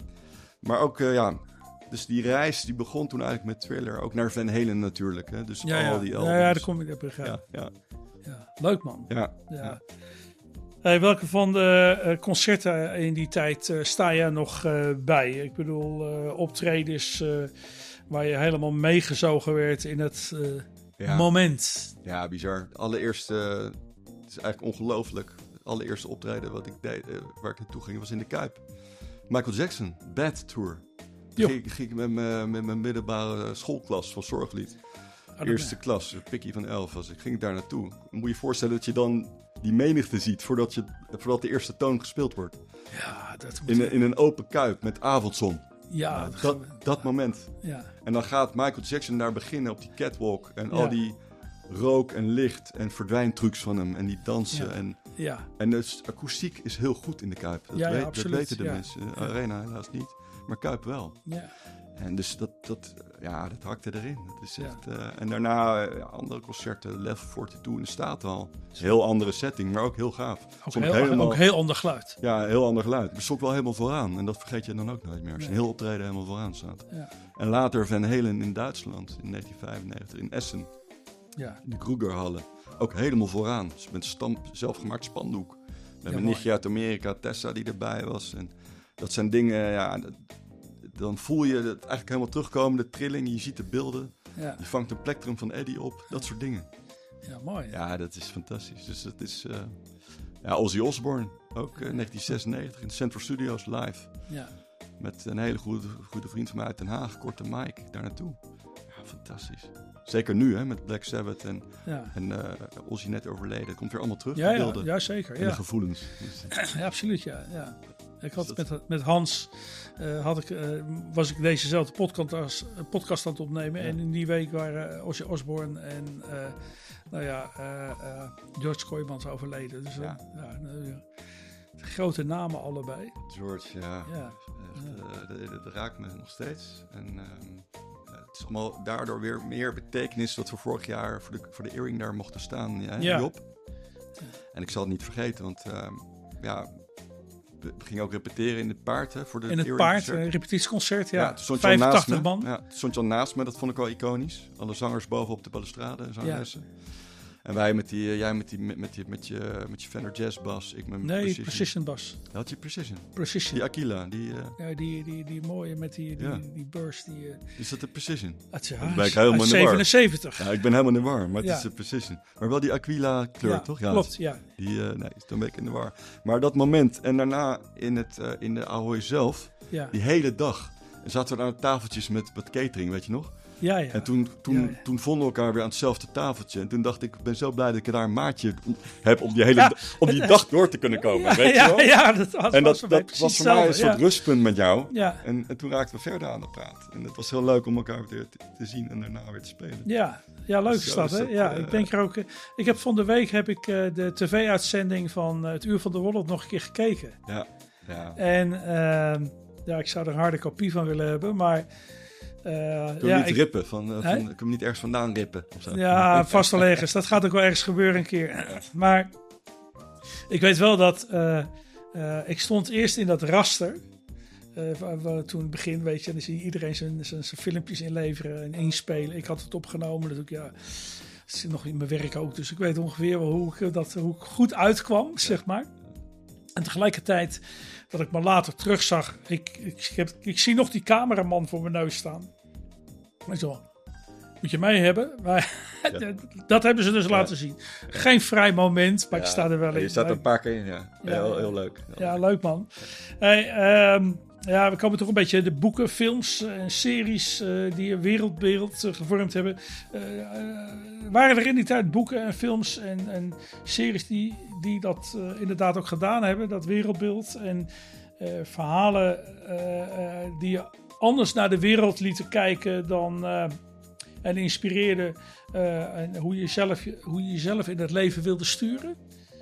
Maar ook, uh, ja... Dus die reis die begon toen eigenlijk met Thriller. Ook naar Van Halen natuurlijk. Hè? Dus ja, al ja. die albums. Ja, ja, daar kom ik op. Ja, ja. ja. Leuk man. Ja. ja. ja. Hey, welke van de uh, concerten in die tijd uh, sta jij nog uh, bij? Ik bedoel, uh, optredens uh, waar je helemaal meegezogen werd in het uh, ja. moment. Ja, bizar. De allereerste, uh, het is eigenlijk ongelooflijk. Het allereerste optreden wat ik deed, uh, waar ik naartoe ging, was in de Kuip. Michael Jackson, Bad Tour. Ging, ging ik met mijn, met mijn middelbare schoolklas van Zorglied. Oh, Eerste ben. klas, Pikkie van elf was. Ik ging daar naartoe. Dan moet je je voorstellen dat je dan die menigte ziet voordat, je, voordat de eerste toon gespeeld wordt. Ja, dat moet in, een, in een open Kuip met avondzon. Ja, nou, dat, dat, dat moment. Ja. En dan gaat Michael Jackson daar beginnen op die catwalk. En ja. al die rook en licht en verdwijntrucs van hem. En die dansen. Ja. En, ja. en de akoestiek is heel goed in de Kuip. Dat, ja, ja, weet, absoluut. dat weten de ja. mensen. De arena helaas niet. Maar Kuip wel. Ja. En dus dat, dat, ja, dat hakte erin. Dat is echt, ja. uh, en daarna uh, andere concerten, Level tweeënveertig in de Staathal. Heel andere setting, maar ook heel gaaf. Ook, heel, helemaal, ook heel ander geluid. Ja, heel ander geluid. Maar stond wel helemaal vooraan. En dat vergeet je dan ook nooit meer. Als je nee. heel optreden helemaal vooraan staat. Ja. En later Van Halen in Duitsland in negentien vijfennegentig in Essen. Ja. In de Krugerhallen. Ook helemaal vooraan. Dus met stamp, zelfgemaakt spandoek. Met ja, mijn nichtje uit Amerika, Tessa, die erbij was. En dat zijn dingen, ja... Dat, dan voel je het eigenlijk helemaal terugkomen, de trilling. Je ziet de beelden. Ja. Je vangt een plektrum van Eddie op. Dat soort dingen. Ja, mooi. Hè? Ja, dat is fantastisch. Dus dat is... Uh, ja, Ozzy Osbourne. Ook uh, negentien zesennegentig in Central Studios live. Ja. Met een hele goede, goede vriend van mij uit Den Haag. Korte Mike, daar naartoe. Ja, fantastisch. Zeker nu, hè, met Black Sabbath en, ja. en uh, Ozzy net overleden. Het komt weer allemaal terug, ja, de beelden. Ja, ja zeker. En ja. de gevoelens. Dus, ja, absoluut, ja. ja. Ik had met, met Hans uh, had ik, uh, was ik dezezelfde podcast, podcast aan het opnemen. Ja. En in die week waren uh, Ozzy Osbourne en uh, nou ja, uh, uh, George Kooijmans overleden. Dus uh, ja. Ja, uh, grote namen allebei. George, ja. ja. Echt, uh, dat, dat, dat raakt me nog steeds. En uh, het is allemaal daardoor weer meer betekenis dat we vorig jaar voor de, voor de earring daar mochten staan. Ja, ja. Job. En ik zal het niet vergeten, want uh, ja... We gingen ook repeteren in het paard. Hè, voor de in het paard, een repetitieconcert, ja. ja vijfentachtig man. Ja, het stond je al naast me, dat vond ik wel iconisch. Alle zangers boven op de balustrade en zangeressen. Ja. En wij met die, jij met, die, met, met, die, met, je, met je Fender Jazz bas. Ik met nee, Precision. Precision bas. Had je Precision? Precision. Die Aquila. Die, uh... ja, die, die, die mooie met die, die, ja. die, die burst. Die, uh... Is dat de Precision? Het, ja, ben ik helemaal in de war. zevenenzeventig. Ja, ik ben helemaal in de war, maar het ja. is de Precision. Maar wel die Aquila kleur, ja, toch? Ja, klopt, ja. Die, uh, nee, dan ben ik in de war. Maar dat moment en daarna in, het, uh, in de Ahoy zelf, ja. die hele dag, zaten we aan de tafeltjes met, met catering, weet je nog? Ja, ja. En toen, toen, ja, ja. toen vonden we elkaar weer aan hetzelfde tafeltje. En toen dacht ik, ik ben zo blij dat ik daar een maatje heb om die, hele, ja. om die dag door te kunnen komen. Ja, weet ja, je wel? Ja, dat was, en dat, was, dat was voor mij een soort ja. rustpunt met jou. Ja. En, en toen raakten we verder aan de praat. En het was heel leuk om elkaar weer te, te zien en daarna weer te spelen. Ja, ja leuk is dat, hè? Ja, uh, ik denk er ook... Uh, ik heb van de week heb ik uh, de tv-uitzending van uh, het Uur van de World nog een keer gekeken. Ja, ja. En uh, ja, ik zou er een harde kopie van willen hebben, maar... Uh, kun je ja, niet ik, rippen? Van, uh, van, kun je niet ergens vandaan rippen? Of zo? Ja, vast wel ergens. Dat gaat ook wel ergens gebeuren een keer. Maar ik weet wel dat... Uh, uh, ik stond eerst in dat raster. Uh, waar, waar, toen het begin, weet je, dan zie je iedereen zijn, zijn, zijn filmpjes inleveren en inspelen. Ik had het opgenomen. Dus ook, ja, Het zit nog in mijn werk ook, dus ik weet ongeveer wel hoe ik, dat, hoe ik goed uitkwam, ja. zeg maar. En tegelijkertijd, dat ik me later terugzag, ik, ik, ik, ik zie nog die cameraman voor mijn neus staan. Weet je wel. Moet je mij hebben? Maar ja. dat hebben ze dus ja. laten zien. Geen vrij moment, maar ja. ik sta er wel in. Je staat er een paar keer in, ja. ja heel, heel leuk. Heel ja, leuk. leuk man. Hey, um, ja, we komen toch een beetje de boeken, films en uh, series uh, die een wereldbeeld uh, gevormd hebben. Uh, uh, waren er in die tijd boeken en films en, en series die, die dat uh, inderdaad ook gedaan hebben, dat wereldbeeld. En uh, verhalen uh, uh, die je anders naar de wereld lieten kijken dan... Uh, En inspireerde uh, en hoe, je zelf, hoe je jezelf in het leven wilde sturen?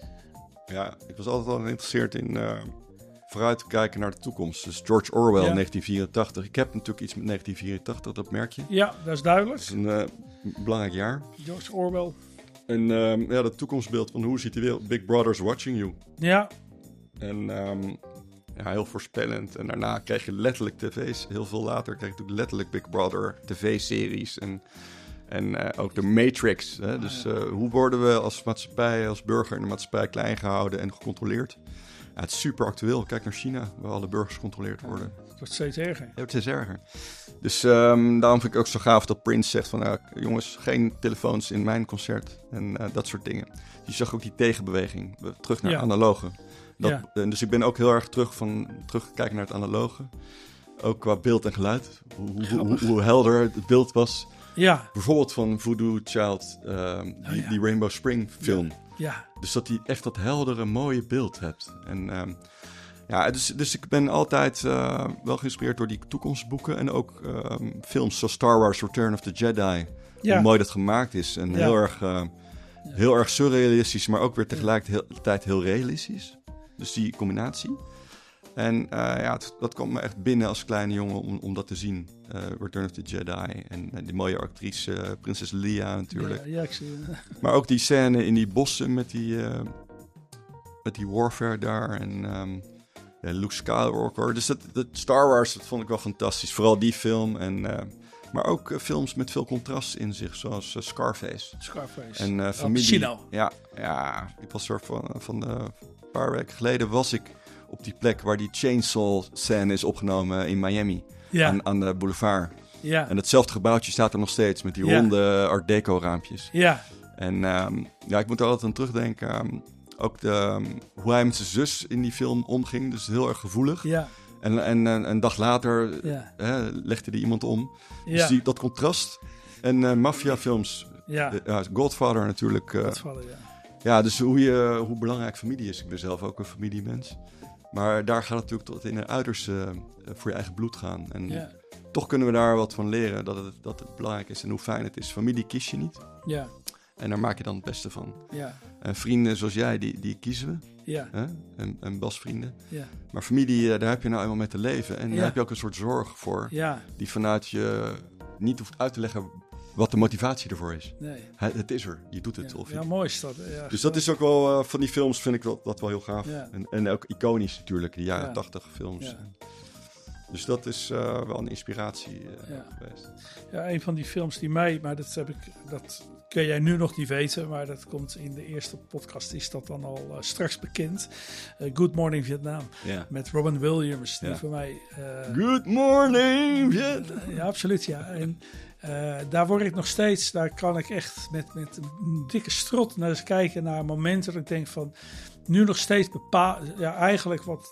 Ja, ik was altijd al geïnteresseerd in uh, vooruit te kijken naar de toekomst. Dus George Orwell, ja. negentien vierentachtig. Ik heb natuurlijk iets met negentien vierentachtig, dat merk je. Ja, dat is duidelijk. Dat is een uh, belangrijk jaar. George Orwell. En uh, ja, dat toekomstbeeld van hoe ziet de wereld? Big Brother's watching you. Ja. En... Um, Ja, heel voorspellend. En daarna kreeg je letterlijk tv's. Heel veel later kreeg je natuurlijk letterlijk Big Brother tv-series. En, en uh, ook de Matrix. Hè? Dus uh, hoe worden we als maatschappij, als burger in de maatschappij klein gehouden en gecontroleerd? Ja, het is super actueel. Kijk naar China, waar alle burgers gecontroleerd worden. Het wordt steeds erger. Ja, het is steeds erger. Dus um, daarom vind ik ook zo gaaf dat Prince zegt van... Uh, jongens, geen telefoons in mijn concert. En uh, dat soort dingen. Je zag ook die tegenbeweging. Terug naar ja. analoge. Dat, ja. Dus ik ben ook heel erg terug van teruggekijken naar het analoge. Ook qua beeld en geluid. Hoe, hoe, hoe, hoe helder het beeld was. Ja. Bijvoorbeeld van Voodoo Child, uh, die, oh, ja. die Rainbow Spring film. Ja. Ja. Dus dat hij echt dat heldere, mooie beeld hebt. En um, ja, dus, dus ik ben altijd uh, wel geïnspireerd door die toekomstboeken. En ook um, films zoals Star Wars Return of the Jedi. Ja. Hoe mooi dat gemaakt is. En ja. heel, erg, uh, heel erg surrealistisch, maar ook weer tegelijkertijd heel realistisch. Dus die combinatie. En uh, ja, het, dat kwam me echt binnen als kleine jongen om, om dat te zien. Uh, Return of the Jedi. En uh, die mooie actrice, uh, prinses Leia natuurlijk. Ja, ja, ik zie het. Maar ook die scène in die bossen met die, uh, met die warfare daar. En um, ja, Luke Skywalker. Dus dat, dat Star Wars, dat vond ik wel fantastisch. Vooral die film. En, uh, maar ook uh, films met veel contrast in zich, zoals uh, Scarface. Scarface. En uh, familie. Oh, ja, ja, ik was er van... van uh, een paar weken geleden was ik op die plek waar die chainsaw scène is opgenomen in Miami. Ja. Aan, aan de boulevard. Ja. En hetzelfde gebouwtje staat er nog steeds met die ja. ronde Art Deco raampjes. Ja. En um, ja, ik moet er altijd aan terugdenken. Um, ook de, um, hoe hij met zijn zus in die film omging. Dus heel erg gevoelig. Ja. En, en, en een dag later ja. hè, legde hij iemand om. Ja. Dus die, dat contrast. En uh, maffiafilms. Ja. De, uh, Godfather natuurlijk. Uh, Godfather, ja. Ja, dus hoe, je, hoe belangrijk familie is. Ik ben zelf ook een familiemens. Maar daar gaat het natuurlijk tot in een uiterste uh, voor je eigen bloed gaan. En ja. toch kunnen we daar wat van leren. Dat het, dat het belangrijk is en hoe fijn het is. Familie kies je niet. Ja. En daar maak je dan het beste van. Ja. En vrienden zoals jij, die, die kiezen we. Ja. Hè? En, en basvrienden. Ja. Maar familie, daar heb je nou eenmaal mee te leven. En ja. daar heb je ook een soort zorg voor. Ja. Die vanuit je niet hoeft uit te leggen wat de motivatie ervoor is. Nee. Het, het is er. Je doet het. Ja, of ja mooi is dat. Ja, dus dat is ook wel, uh, van die films vind ik dat, dat wel heel gaaf. Ja. En, en ook iconisch natuurlijk, de jaren ja. tachtig films. Ja. Dus dat is uh, wel een inspiratie uh, ja. geweest. Ja, een van die films die mij, maar dat heb ik, dat kun jij nu nog niet weten, maar dat komt in de eerste podcast, is dat dan al uh, straks bekend. Uh, Good Morning Vietnam. Ja. Met Robin Williams, die ja. voor mij... Uh, Good Morning Vietnam. Uh, ja, absoluut, ja. En uh, daar word ik nog steeds, daar kan ik echt met, met een dikke strot naar eens kijken, naar momenten dat ik denk van, nu nog steeds bepaal, ja, eigenlijk wat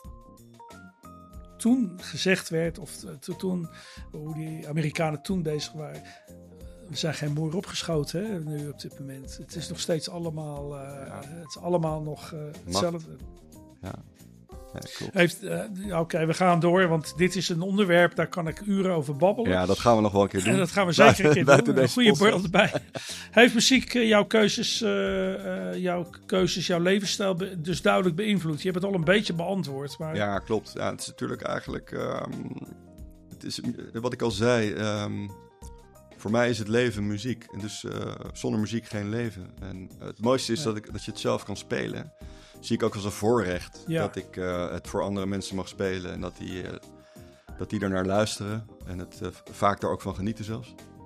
toen gezegd werd, of to, toen, hoe die Amerikanen toen bezig waren. We zijn geen moer opgeschoten, hè, nu op dit moment. Het is nog steeds allemaal, uh, ja. het is allemaal nog uh, hetzelfde. Ja. Ja, Heeft, uh, Oké, okay, we gaan door, want dit is een onderwerp, daar kan ik uren over babbelen. Ja, dat gaan we nog wel een keer doen. En dat gaan we zeker een keer doen. Een goede beeld erbij. Heeft muziek uh, jouw keuzes, uh, uh, jouw keuzes, jouw levensstijl be- dus duidelijk beïnvloed? Je hebt het al een beetje beantwoord. Maar... Ja, klopt. Ja, het is natuurlijk eigenlijk, um, het is, wat ik al zei, um, voor mij is het leven muziek. En dus uh, zonder muziek geen leven. En uh, het mooiste is ja. dat, ik, dat je het zelf kan spelen. Zie ik ook als een voorrecht ja. dat ik uh, het voor andere mensen mag spelen. En dat die, uh, dat die er naar luisteren. En het uh, vaak daar ook van genieten zelfs.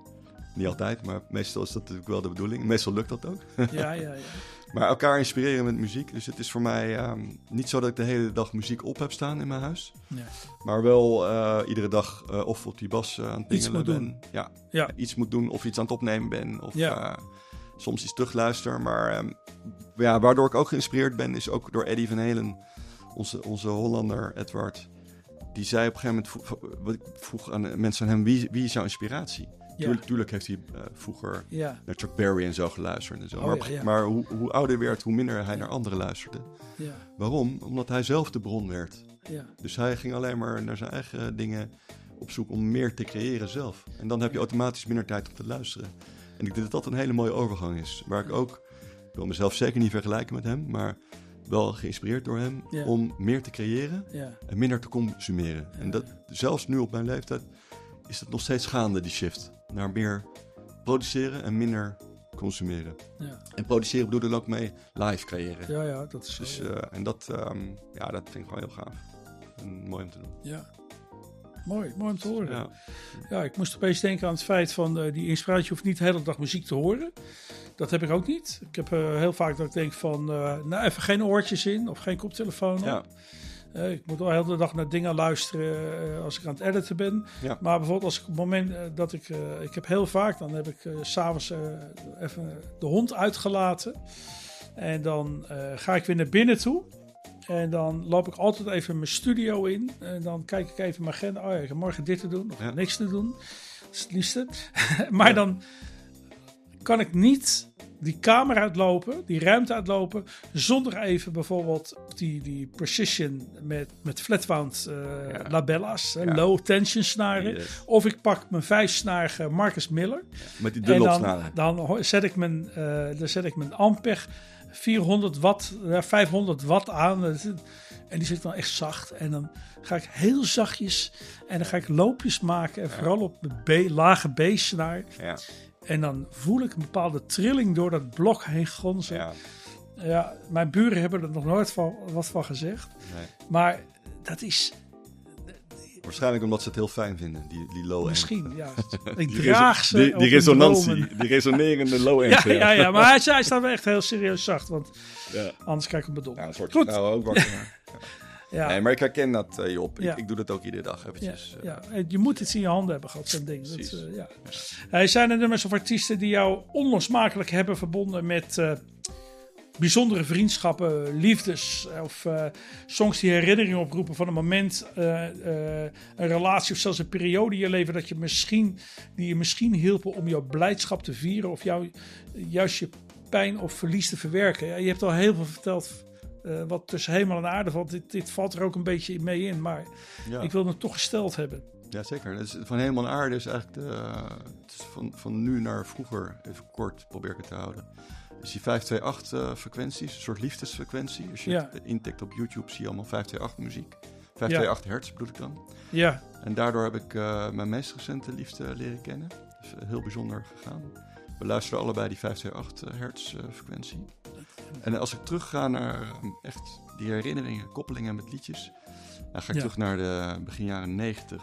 Niet altijd, maar meestal is dat natuurlijk wel de bedoeling. Meestal lukt dat ook. Ja, ja, ja. Maar elkaar inspireren met muziek. Dus het is voor mij um, niet zo dat ik de hele dag muziek op heb staan in mijn huis. Ja. Maar wel uh, iedere dag uh, of op die bas uh, aan het Iets pingelen moet ben. doen. Ja, Ja. iets moet doen of iets aan het opnemen ben. Of Ja. uh, soms iets terugluister. Maar um, ja, waardoor ik ook geïnspireerd ben is ook door Eddie Van Halen. Onze, onze Hollander, Edward. Die zei op een gegeven moment... Vroeg, wat ik vroeg aan mensen aan hem, wie, wie is jouw inspiratie? Ja. Tuurlijk, tuurlijk heeft hij uh, vroeger Ja. naar Chuck Berry en zo geluisterd. En zo. Oh, maar ja, ja. maar hoe, hoe ouder werd, hoe minder hij naar anderen luisterde. Ja. Waarom? Omdat hij zelf de bron werd. Ja. Dus hij ging alleen maar naar zijn eigen dingen op zoek om meer te creëren zelf. En dan heb je automatisch minder tijd om te luisteren. En ik denk dat dat een hele mooie overgang is. Waar ik ook, ik wil mezelf zeker niet vergelijken met hem, maar wel geïnspireerd door hem Ja. om meer te creëren Ja. en minder te consumeren. Ja. En dat, zelfs nu op mijn leeftijd is het nog steeds gaande, die shift. Naar meer produceren en minder consumeren. Ja. En produceren bedoel ik ook mee live creëren. Ja, ja, dat is Dus, zo. uh, en dat, um, ja, dat vind ik gewoon heel gaaf. En mooi om te doen. Ja. Mooi, mooi om te horen. Ja. Ja, ik moest opeens denken aan het feit van uh, die inspiratie. Je hoeft niet de hele dag muziek te horen. Dat heb ik ook niet. Ik heb uh, heel vaak dat ik denk van, uh, nou even geen oortjes in of geen koptelefoon op. Ja. Uh, ik moet wel de hele dag naar dingen luisteren uh, als ik aan het editen ben. Ja. Maar bijvoorbeeld als ik op het moment uh, dat ik... Uh, ik heb heel vaak, dan heb ik uh, s'avonds uh, even de hond uitgelaten. En dan uh, ga ik weer naar binnen toe. En dan loop ik altijd even mijn studio in. En dan kijk ik even mijn agenda. Oh ja, ik heb morgen dit te doen. Of Ja. niks te doen. Dat is het liefste. maar Ja. dan kan ik niet die kamer uitlopen, die ruimte uitlopen, zonder even bijvoorbeeld die, die precision met, met flatwound uh, Ja. labella's, Ja. low tension snaren. Yes. Of ik pak mijn vijfsnarige Marcus Miller. Met die En dubbel dan, snaren. dan ho- zet ik mijn, uh, dan zet ik mijn Ampeg vierhonderd watt, uh, vijfhonderd watt aan. En die zit dan echt zacht. En dan ga ik heel zachtjes en dan ga ik loopjes maken. En Ja. vooral op mijn B, lage B-snaar. Ja. En dan voel ik een bepaalde trilling door dat blok heen gonzen. Ja. Ja, mijn buren hebben er nog nooit van, wat van gezegd. Nee. Maar dat is Waarschijnlijk omdat ze het heel fijn vinden, die, die low end. misschien, ja. Ik Die draag reso- ze Die, op die mijn resonantie, dromen. die resonerende low end. Ja, ja, ja, maar hij, hij staat wel echt heel serieus zacht. Want Ja. anders kijk ik me dom. Ja, een soort Goed. vrouw ook wakker. Ja. Nee, maar ik herken dat, uh, Job. Ja. Ik, ik doe dat ook iedere dag Ja, eventjes. uh, ja. En je moet iets in je handen hebben gehad, zo'n ding. Dat, Precies. uh, ja. Hey, zijn er nummers of artiesten die jou onlosmakelijk hebben verbonden met uh, bijzondere vriendschappen, liefdes of uh, songs die herinneringen oproepen van een moment, uh, uh, een relatie of zelfs een periode in je leven dat je misschien, die je misschien hielpen om jouw blijdschap te vieren of jou, juist je pijn of verlies te verwerken? Ja, je hebt al heel veel verteld. Uh, wat tussen hemel en aarde valt, dit, dit valt er ook een beetje mee in, maar ja. ik wil het toch gesteld hebben. Ja, zeker. Dus van helemaal naar aarde is eigenlijk de, het is van, van nu naar vroeger, even kort probeer ik het te houden. Dus die vijf twee acht uh, frequenties, een soort liefdesfrequentie. Als je Ja. het intikt op YouTube zie je allemaal vijf twee acht muziek. vijf twee acht hertz bedoel ik dan. Ja, En daardoor heb ik uh, mijn meest recente liefde leren kennen. Dus uh, heel bijzonder gegaan. We luisteren allebei die vijf twee acht hertz uh, frequentie. En als ik terugga naar um, echt die herinneringen, koppelingen met liedjes, dan ga ik Ja. terug naar de begin jaren negentig.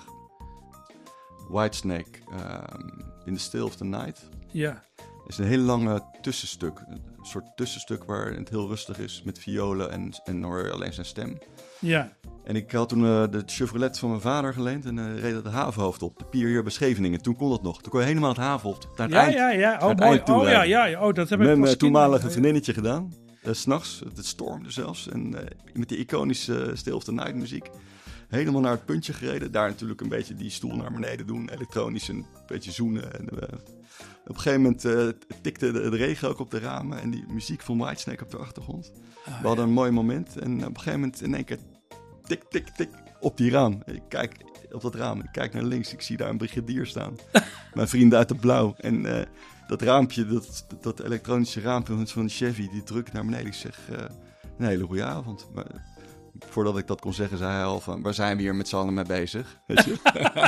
Whitesnake, um, In the Still of the Night. ja, Het is een heel lange tussenstuk. Een soort tussenstuk waar het heel rustig is met violen en, en hoor je alleen zijn stem. ja, En ik had toen uh, de Chevrolet van mijn vader geleend en uh, reed het havenhoofd op. De pier hier bij Scheveningen. Toen kon dat nog. Toen kon je helemaal het havenhoofd naar het ja, eind. ja, ja. Oh, naar het mooi. eind toe Oh, ja, rijden. ja, ja. Oh, dat heb ik Met als mijn kind- toenmalige ja. vriendinnetje gedaan. Uh, 's nachts, het stormde zelfs. En uh, met die iconische Still of the Night muziek. Helemaal naar het puntje gereden. Daar natuurlijk een beetje die stoel naar beneden doen. Elektronisch een beetje zoenen. En, uh, op een gegeven moment uh, tikte de, de regen ook op de ramen. En die muziek van Whitesnake op de achtergrond. Ah, We hadden ja. een mooi moment. En op een gegeven moment in één keer tik, tik, tik op die raam. Ik kijk op dat raam. Ik kijk naar links. Ik zie daar een brigadier staan. Mijn vrienden uit de blauw. En uh, dat raampje, dat, dat elektronische raampje van de Chevy, die drukt naar beneden. Ik zeg, uh, een hele goede avond. Maar voordat ik dat kon zeggen, zei hij al van, waar zijn we hier met z'n allen mee bezig? Weet je?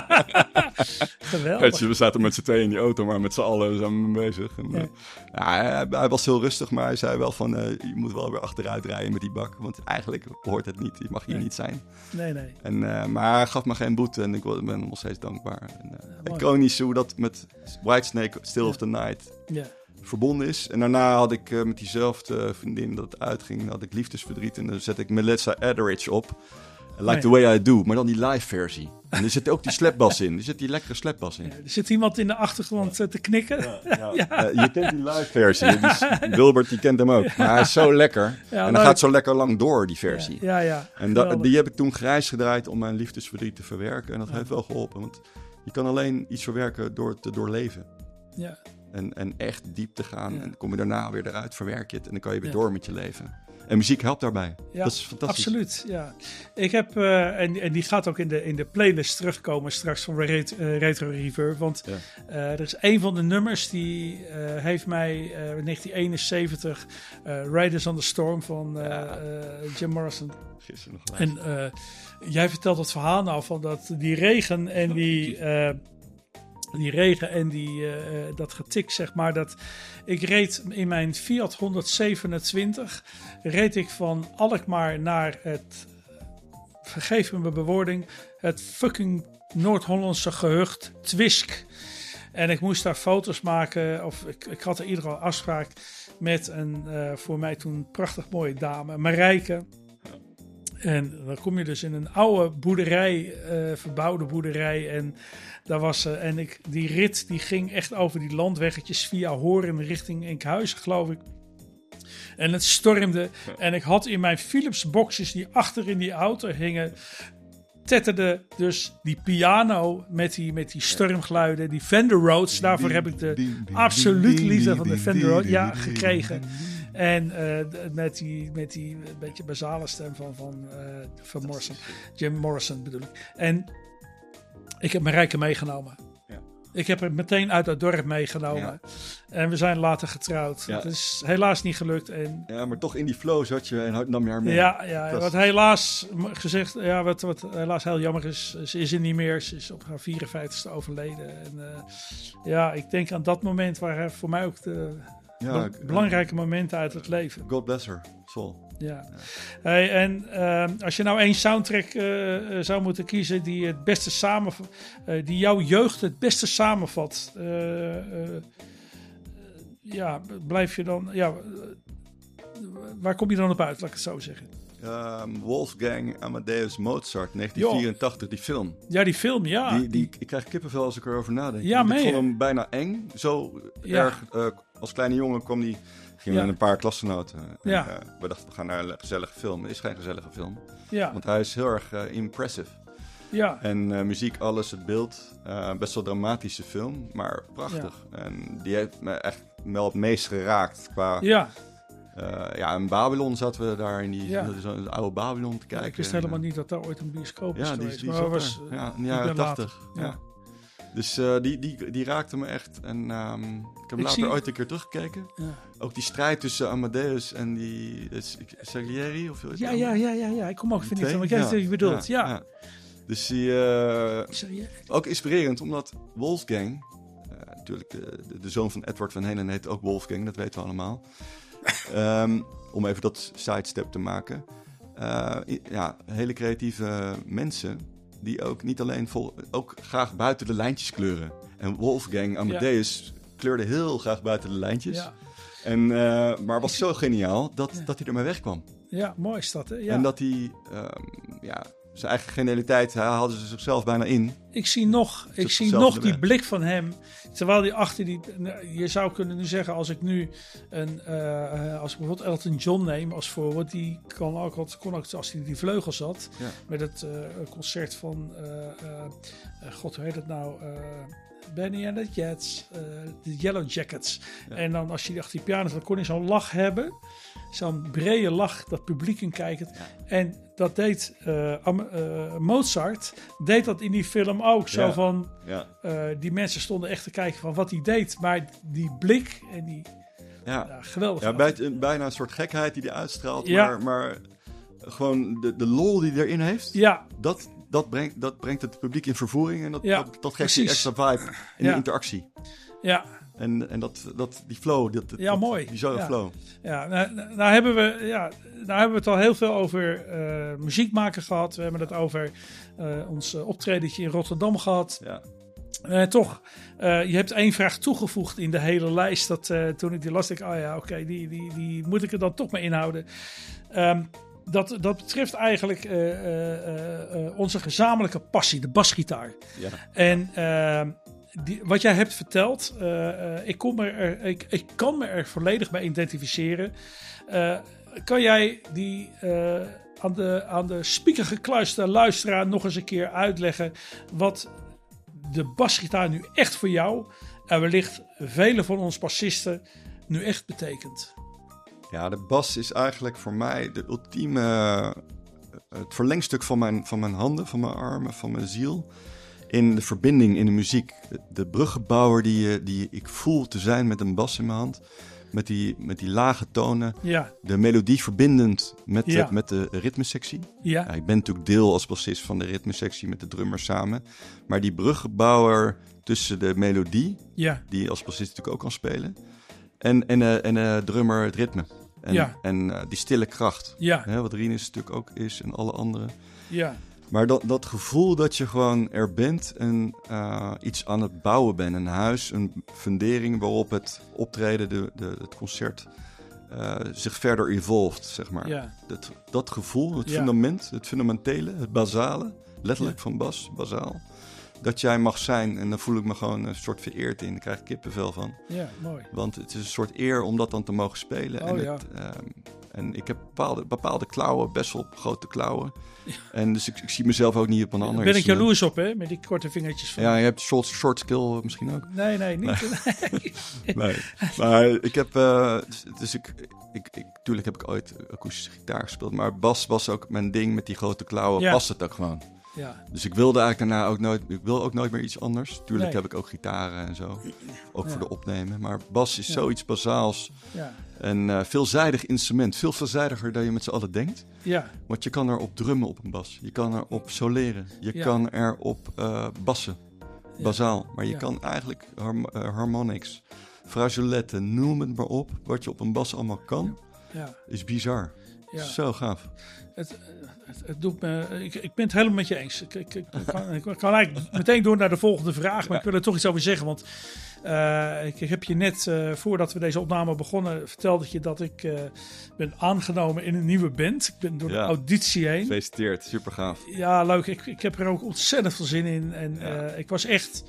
Geweldig. Weet je, we zaten met z'n tweeën in die auto, maar met z'n allen zijn we mee bezig. En, Ja. uh, ja, hij, hij was heel rustig, maar hij zei wel van, uh, je moet wel weer achteruit rijden met die bak. Want eigenlijk hoort het niet, je mag hier Nee. niet zijn. Nee, nee. En, uh, maar hij gaf me geen boete en ik ben nog steeds dankbaar. En, uh, mooi. iconisch hoe dat met Whitesnake, Still ja. of the Night ja. verbonden is. En daarna had ik uh, met diezelfde vriendin dat het uitging, had ik liefdesverdriet. En dan zet ik Melissa Etheridge op. Like oh, the Way I Do, maar dan die live versie. En er zit ook die slapbas in. Er zit die lekkere slapbas in. Ja, er zit iemand in de achtergrond ja. te knikken. Ja, ja. ja. Uh, je kent die live versie. Die, Wilbert die kent hem ook. Maar hij is zo lekker. Ja, en dan gaat zo lekker lang door, die versie. Ja, ja. ja. En da- die heb ik toen grijs gedraaid om mijn liefdesverdriet te verwerken. En dat ja. heeft wel geholpen. Want je kan alleen iets verwerken door te doorleven. Ja. En, en echt diep te gaan. Ja. En dan kom je daarna weer eruit, verwerk je het. En dan kan je weer ja. door met je leven. En muziek helpt daarbij. Ja, dat is fantastisch. Absoluut, ja. Ik heb, uh, en, en die gaat ook in de, in de playlist terugkomen straks van Ret- uh, Retro Reverb. Want ja. uh, er is een van de nummers die uh, heeft mij uh, in negentien eenenzeventig uh, Riders on the Storm van uh, ja. uh, Jim Morrison. Gisteren nog en uh, jij vertelt het verhaal nou van dat die regen en die... Uh, Die regen en die, uh, dat getik, zeg maar. Dat ik reed in mijn Fiat honderdzevenentwintig. Reed ik van Alkmaar naar het, vergeef me mijn bewoording, het fucking Noord-Hollandse gehucht Twisk. En ik moest daar foto's maken. Of ik, ik had er iedere keer afspraak met een uh, voor mij toen prachtig mooie dame, Marijke. En dan kom je dus in een oude boerderij, uh, verbouwde boerderij. En daar was uh, en ik, die rit die ging echt over die landweggetjes via Hoorn richting Enkhuizen, geloof ik. En het stormde. Ja. En ik had in mijn Philips boxjes die achter in die auto hingen, tetterde dus die piano met die, met die stormgeluiden, die Fender Rhodes. Daarvoor heb ik de absoluut liefde van de Fender Rhodes ja, gekregen. En uh, met die, met die beetje basale stem van, van, uh, van Morrison. Jim Morrison bedoel ik. En ik heb Marijke meegenomen. Ja. Ik heb haar meteen uit het dorp meegenomen. Ja. En we zijn later getrouwd. Ja. Het is helaas niet gelukt. En ja, maar toch in die flow zat je en nam je haar mee. Ja, ja wat helaas gezegd, ja, wat, wat helaas heel jammer is, ze is er niet meer. Ze is op haar vierenvijftigste overleden. En uh, ja, ik denk aan dat moment waar voor mij ook de... Ja, Be- belangrijke uh, momenten uit het leven. God bless her soul. Ja. ja. Hey, en uh, als je nou één soundtrack uh, zou moeten kiezen die het beste samenvat, uh, die jouw jeugd het beste samenvat, uh, uh, ja, blijf je dan, ja, waar kom je dan op uit? Laat ik het zo zeggen. Um, Wolfgang Amadeus Mozart, negentien vierentachtig, jo. Die film. Ja, die film, ja. Die, die, ik krijg kippenvel als ik erover nadenk. Ja, ik vond hem bijna eng. Zo ja. erg, uh, als kleine jongen kwam die, ging ja. met een paar klassenoten. Ja. En, uh, we dachten, we gaan naar een gezellige film. Het is geen gezellige film. Ja. Want hij is heel erg uh, impressive. Ja. En uh, muziek, alles, het beeld. Uh, best wel dramatische film, maar prachtig. Ja. En die heeft me echt wel het meest geraakt qua... Ja. Uh, ja, in Babylon zaten we daar in die ja. zo'n oude Babylon te kijken. Ja, ik wist helemaal en, niet dat daar ooit een bioscoop is ja, geweest. Die, die maar was, uh, ja, in de jaren tachtig. Ja. Ja. Dus uh, die, die, die raakte me echt. En um, ik heb hem later zie... ooit een keer teruggekeken. Ja. Ook die strijd tussen Amadeus en die Salieri. Of ja, ja, ja, ja, ja. Ik kom ook vind niet van wat jij ja. bedoelt. Ja. Ja. Ja. Dus die, uh, ook inspirerend, omdat Wolfgang, uh, natuurlijk de, de, de zoon van Edward van Halen heet ook Wolfgang, dat weten we allemaal. um, om even dat sidestep te maken. Uh, ja, hele creatieve mensen die ook niet alleen vol, ook graag buiten de lijntjes kleuren. En Wolfgang Amadeus ja. kleurde heel graag buiten de lijntjes. Ja. En, uh, maar was zo geniaal dat, ja. dat hij ermee wegkwam. Ja, mooi is dat. Hè? Ja. En dat hij, um, ja, zijn eigen genialiteit hadden ze zichzelf bijna in. Ik zie nog, ik zie nog die blik van hem. Terwijl hij achter die... Je zou kunnen nu zeggen, als ik nu een... Uh, als ik bijvoorbeeld Elton John neem als voorbeeld. Die kon ook, kon ook als hij die vleugels had. Ja. Met het uh, concert van... Uh, uh, God, hoe heet het nou... Uh, Benny and the Jets, de uh, Yellow Jackets. Ja. En dan als je achter die piano, dan kon hij zo'n lach hebben. Zo'n brede lach, dat publiek in kijkend. Ja. En dat deed uh, uh, Mozart, deed dat in die film ook. Zo ja. van, ja. Uh, die mensen stonden echt te kijken van wat hij deed. Maar die blik en die, ja, ja geweldig. Ja, bij, bijna een soort gekheid die hij uitstraalt. Ja. Maar, maar gewoon de, de lol die hij erin heeft, ja. dat... Dat brengt, dat brengt het publiek in vervoering en dat, ja, dat, dat geeft die extra vibe in ja. de interactie. Ja. En, en dat, dat, die flow, dat, ja, dat, mooi. die zo ja. flow. Ja, nou, nou, hebben we, ja, nou hebben we het al heel veel over uh, muziek maken gehad. We hebben het over uh, ons uh, optredentje in Rotterdam gehad. Ja. Uh, toch, uh, je hebt één vraag toegevoegd in de hele lijst. Dat, uh, toen ik die las, ik, oh ja, oké, okay, die, die, die moet ik er dan toch mee inhouden. Um, dat, dat betreft eigenlijk uh, uh, uh, onze gezamenlijke passie, de basgitaar. Ja. En uh, die, wat jij hebt verteld, uh, uh, ik, kom er, ik, ik kan me er volledig bij identificeren. Uh, kan jij die... Uh, aan de, aan de speaker gekluisterde luisteraar nog eens een keer uitleggen wat de basgitaar nu echt voor jou en wellicht vele van ons bassisten nu echt betekent? Ja, de bas is eigenlijk voor mij de ultieme, het verlengstuk van mijn, van mijn handen, van mijn armen, van mijn ziel. In de verbinding in de muziek. De, de bruggenbouwer die, die ik voel te zijn met een bas in mijn hand. Met die, met die lage tonen. Ja. De melodie verbindend met, ja. de, met de ritmesectie. Ja. Ja, ik ben natuurlijk deel als bassist van de ritmesectie met de drummer samen. Maar die bruggenbouwer tussen de melodie, ja. die als bassist natuurlijk ook kan spelen. En, en, uh, en uh, drummer het ritme. En, ja. en uh, die stille kracht. Ja. Hè, wat Rinus natuurlijk ook is en alle anderen. Ja. Maar dat, dat gevoel dat je gewoon er bent en uh, iets aan het bouwen bent. Een huis, een fundering waarop het optreden, de, de, het concert uh, zich verder evolved, zeg maar. Ja. Dat, dat gevoel, het ja. fundament, het fundamentele, het basale, letterlijk ja. van bas, bazaal. Dat jij mag zijn en dan voel ik me gewoon een soort vereerd in. Daar krijg ik kippenvel van. Ja, mooi. Want het is een soort eer om dat dan te mogen spelen. Oh, en, ja. het, um, en ik heb bepaalde, bepaalde klauwen, best wel grote klauwen. Ja. En dus ik, ik zie mezelf ook niet op een ander. Ben ik jaloers op, hè? Met die korte vingertjes van. Ja, je hebt short, short skill misschien ook. Nee, nee, niet. Nee, nee. Maar ik heb... Uh, dus ik... Ik, ik, tuurlijk heb ik ooit akoestische gitaar gespeeld. Maar bas was ook mijn ding met die grote klauwen. Ja. Past het ook gewoon. Ja. Dus ik wilde eigenlijk daarna ook nooit, ik wil ook nooit meer iets anders. Tuurlijk nee. heb ik ook gitaren en zo, ook ja. voor de opnemen. Maar bas is ja. zoiets bazaals. Ja. En uh, veelzijdig instrument, veel veelzijdiger dan je met z'n allen denkt. Ja. Want je kan erop drummen op een bas, je kan erop soleren, je ja. kan erop uh, bassen, ja. bazaal. Maar je ja. kan eigenlijk harm, uh, harmonics, frazuletten, noem het maar op. Wat je op een bas allemaal kan, ja. is bizar. Ja. Zo gaaf. Het, het, het doet me, ik, ik ben het helemaal met je eens. Ik, ik, ik, kan, ik kan eigenlijk meteen door naar de volgende vraag, maar ja. ik wil er toch iets over zeggen. Want uh, ik, ik heb je net, uh, voordat we deze opname begonnen, vertelde je dat ik uh, ben aangenomen in een nieuwe band. Ik ben door ja. de auditie heen. Gefeliciteerd, super gaaf. Ja, leuk. Ik, ik heb er ook ontzettend veel zin in. En ja. uh, ik was echt...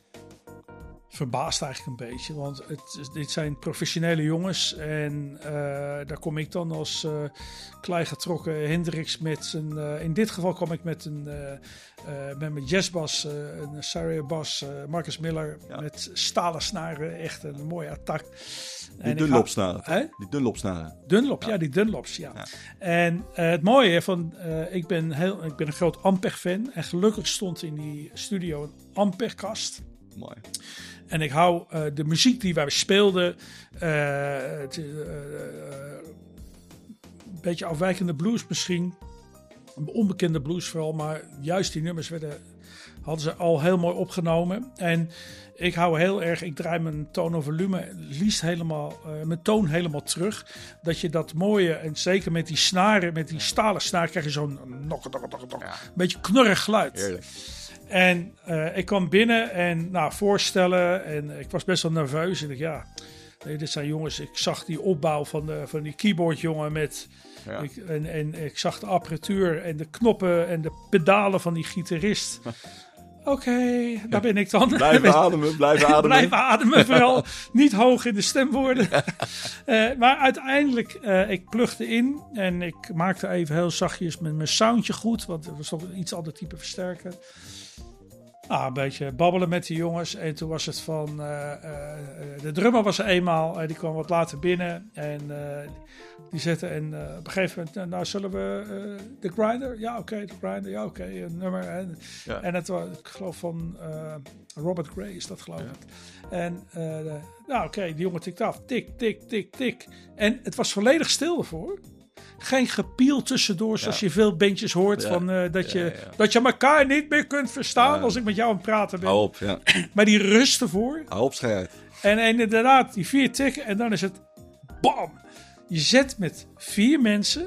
verbaasd eigenlijk een beetje, want het, dit zijn professionele jongens en uh, daar kom ik dan als uh, kleigetrokken Hendrix met zijn, uh, in dit geval kwam ik met een uh, uh, met mijn jazzbas, uh, een Sarah bas, uh, Marcus Miller ja. met stalen snaren, echt een mooie attack. Die Dunlop snaren, die Dunlop snaren. Dunlop, ja. ja, die Dunlops, ja. ja. En uh, het mooie van, uh, ik ben heel, ik ben een groot Ampeg fan en gelukkig stond in die studio een Ampeg kast. Mooi. En ik hou uh, de muziek die wij speelden, uh, het, uh, uh, een beetje afwijkende blues misschien, onbekende blues vooral, maar juist die nummers werden, hadden ze al heel mooi opgenomen. En ik hou heel erg, ik draai mijn toon of volume liefst helemaal, uh, mijn toon helemaal terug. Dat je dat mooie, en zeker met die snaren, met die stalen snaren, krijg je zo'n nok, nok, nok, nok, ja. een beetje knorrig geluid. Heerlijk. En uh, ik kwam binnen en nou, voorstellen en ik was best wel nerveus. En ik ja, nee, dit zijn jongens, ik zag die opbouw van, de, van die keyboardjongen met... Ja. Ik, en, en ik zag de apparatuur en de knoppen en de pedalen van die gitarist. Oké, okay, daar ben ik dan. Blijf ademen, blijf ademen. Blijf ademen, vooral niet hoog in de stemwoorden. uh, maar uiteindelijk, uh, ik plugde in en ik maakte even heel zachtjes mijn, mijn soundje goed. Want er was toch een iets ander type versterker. Ah, een beetje babbelen met die jongens. En toen was het van... Uh, uh, de drummer was er eenmaal. Uh, die kwam wat later binnen. En uh, die zette... En uh, op een gegeven moment... Nou, zullen we... Uh, de grinder? Ja, oké. Okay, de grinder. Ja, oké. Okay, een nummer. En, ja. en het was... Ik geloof van... Uh, Robert Gray is dat, geloof ik. Ja. En... Uh, de, nou, oké. Okay, die jongen tikt af. Tik, tik, tik, tik. En het was volledig stil ervoor. Geen gepiel tussendoor, zoals ja. je veel bandjes hoort. Ja. Van, uh, dat, je, ja, ja. dat je elkaar niet meer kunt verstaan ja. als ik met jou aan het praten ben. Hou op, ja. Maar die rust ervoor. Hou op, schei uit. En, en inderdaad, die vier tikken en dan is het bam. Je zet met vier mensen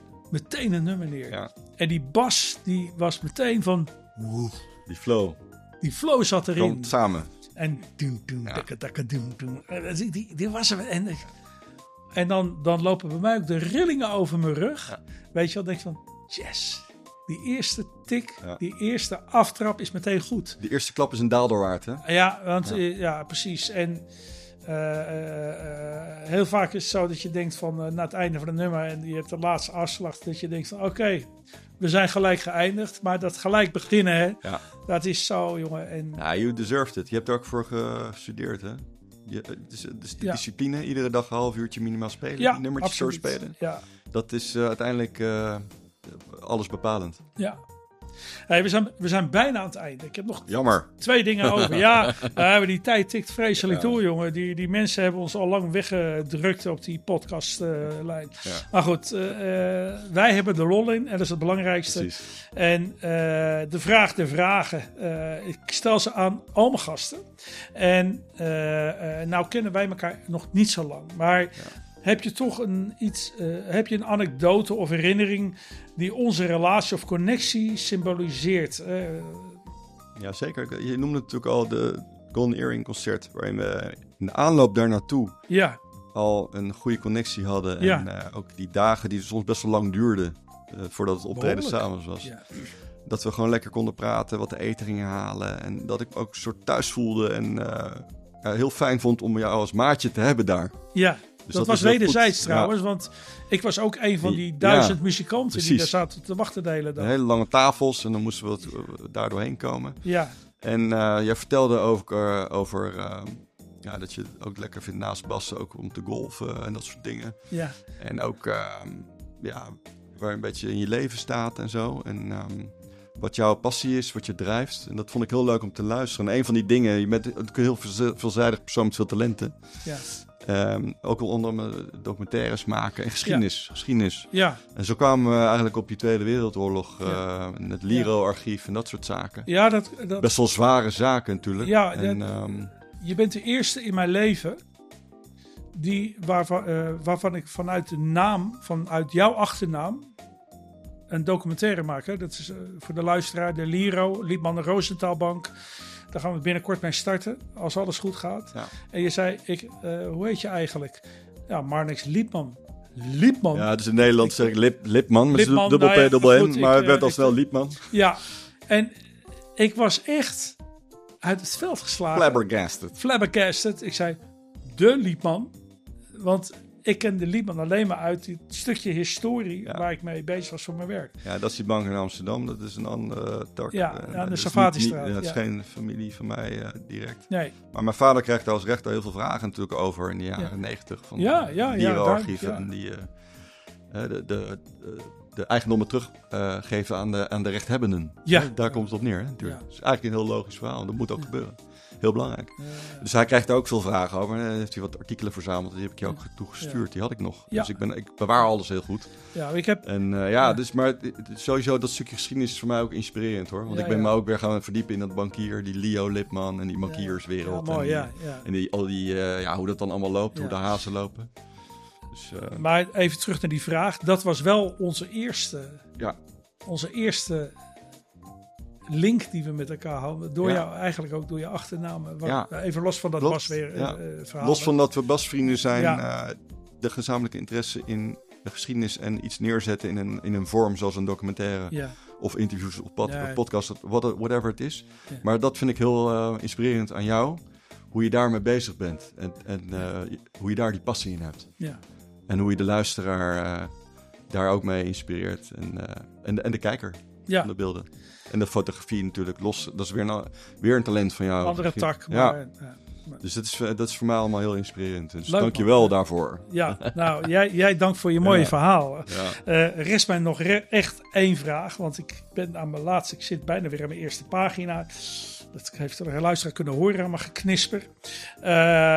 meteen een nummer neer. Ja. En die bas, die was meteen van... Die flow. Die flow zat erin. Komt samen. En doen, doen, Ja. dakka, dakka, doen, doen. En Die, die, die was er. En, en dan, dan lopen bij mij ook de rillingen over mijn rug. Ja. Weet je wel, denk je van, yes. Die eerste tik, Ja. die eerste aftrap is meteen goed. Die eerste klap is een daalder waard, hè? Ja, want Ja. ja, ja precies. En uh, uh, uh, heel vaak is het zo dat je denkt van uh, na het einde van het nummer en je hebt de laatste afslag, dat je denkt van oké, okay, we zijn gelijk geëindigd. Maar dat gelijk beginnen, hè, Ja. dat is zo, jongen. En, Ja, you deserved it. Je hebt er ook voor gestudeerd, hè? Je, het is, het is de Ja. discipline, iedere dag een half uurtje minimaal spelen. ja, die nummertjes absoluut. doorspelen. Ja, Dat is uh, uiteindelijk uh, alles bepalend. ja. Hey, we, zijn, we zijn bijna aan het einde. Ik heb nog Jammer. twee dingen over. Ja, uh, die tijd tikt vreselijk Ja. door, jongen. Die, die mensen hebben ons al lang weggedrukt op die podcastlijn. Uh, Ja. Maar goed, uh, uh, wij hebben de lol in en dat is het belangrijkste. Precies. En uh, de vraag der vragen, uh, ik stel ze aan al mijn gasten. En uh, uh, nou kennen wij elkaar nog niet zo lang, maar ja. heb je toch een, iets, uh, heb je een anekdote of herinnering die onze relatie of connectie symboliseert? Uh, Ja, zeker. Je noemde natuurlijk al de Golden Earring concert, waarin we in de aanloop daar naartoe ja. al een goede connectie hadden. Ja. En uh, ook die dagen die soms best wel lang duurden, uh, voordat het optreden s'avonds was. Ja. Dat we gewoon lekker konden praten, wat te eten gingen halen. En dat ik me ook een soort thuis voelde en uh, ja, heel fijn vond om jou als maatje te hebben daar. Ja. Dus dat, dat was is wederzijds goed. trouwens, Ja. want ik was ook een van die Ja, duizend muzikanten precies. die daar zaten te wachten de hele dag. Hele lange tafels en dan moesten we het, uh, daar doorheen komen. Ja. En uh, jij vertelde ook uh, over uh, ja, dat je het ook lekker vindt naast bassen ook om te golfen en dat soort dingen. Ja. En ook uh, ja, waar je een beetje in je leven staat en zo. En um, wat jouw passie is, wat je drijft. En dat vond ik heel leuk om te luisteren. En een van die dingen, je bent een heel veelzijdig persoon met veel talenten. Ja. Um, ook al onder me documentaires maken en geschiedenis. Ja. geschiedenis. Ja. En zo kwamen we eigenlijk op die Tweede Wereldoorlog, uh, ja. het Liro-archief en dat soort zaken. Ja, dat, dat... Best wel zware zaken natuurlijk. Ja, en, dat, um... je bent de eerste in mijn leven die, waarvan, uh, waarvan ik vanuit de naam, vanuit jouw achternaam, een documentaire maak. Hè? Dat is uh, voor de luisteraar de Liro, Liebman de Rosenthalbank. Daar gaan we binnenkort mee starten, als alles goed gaat. Ja. En je zei, ik, uh, hoe heet je eigenlijk? Ja, Marnix Liebman. Liebman. Ja, dus in Nederland zeg ik Lip, Lipman, met Lipman, dubbel nou ja, P, dubbel N, goed, maar ik, het werd al ik, snel Liepman. Ja, en ik was echt uit het veld geslagen. Flabbergasted. Flabbergasted. Ik zei, de Liebman. Want ik ken de Liebman alleen maar uit dit stukje historie Ja. waar ik mee bezig was voor mijn werk. Ja, dat is die bank in Amsterdam. Dat is een andere tak. Ja, Uh, aan de dat is Savatistraat, niet- niet- Dat is ja. geen familie van mij uh, direct. Nee, Maar mijn vader kreeg daar als rechter heel veel vragen natuurlijk over in de jaren negentig. Van Ja, de ja, ja, dierenarchieven daar- ja. en die uh, de, de, de, de eigendommen teruggeven uh, aan, de, aan de rechthebbenden. Ja. Hè, daar komt het op neer. Hè, natuurlijk. Ja. Dat is eigenlijk een heel logisch verhaal. En dat moet ook Ja. gebeuren. Heel belangrijk. uh, Dus hij krijgt daar ook veel vragen over. En dan heeft hij wat artikelen verzameld. Die heb ik je ook toegestuurd. Ja. Die had ik nog. Ja. Dus ik, ben, ik bewaar alles heel goed. ja, ik heb... En uh, ja, Ja. dus maar het- het- sowieso dat stukje geschiedenis is voor mij ook inspirerend hoor. Want Ja, ik ben ja. me ook weer gaan verdiepen in dat bankier, die Leo Lipman en die bankierswereld. Ja, mooi, en ja, die, ja. en die, al die, uh, ja, hoe dat dan allemaal loopt, Ja. hoe de hazen lopen. Dus uh, Maar even terug naar die vraag. Dat was wel onze eerste, ja, onze eerste link die we met elkaar hadden. Door Ja. jou, eigenlijk ook door je achternaam. Wat- Ja. Even los van dat Klopt, was weer ja. uh, verhaal. los van dat we basvrienden zijn, Ja. uh, de gezamenlijke interesse in de geschiedenis en iets neerzetten in een, in een vorm zoals een documentaire. Ja, Of interviews of pod, Ja. of podcast, what- whatever het is. Ja. Maar dat vind ik heel uh, inspirerend aan jou. Hoe je daarmee bezig bent. En, en uh, hoe je daar die passie in hebt. ja, En hoe je de luisteraar uh, daar ook mee inspireert. En, uh, en, de, en de kijker ja. van de beelden. En de fotografie natuurlijk los. Dat is weer een, weer een talent van jou. Andere tak. Maar, Ja. ja. ja. Dus dat is, dat is voor mij allemaal heel inspirerend. Dus Leuk, dank je wel man. daarvoor. Ja, nou, jij, jij dank voor je mooie Ja. verhaal. Ja. Uh, rest mij nog re- echt één vraag, want ik ben aan mijn laatste, ik zit bijna weer aan mijn eerste pagina. Dat heeft de luisteraar kunnen horen aan mijn geknisper. Uh,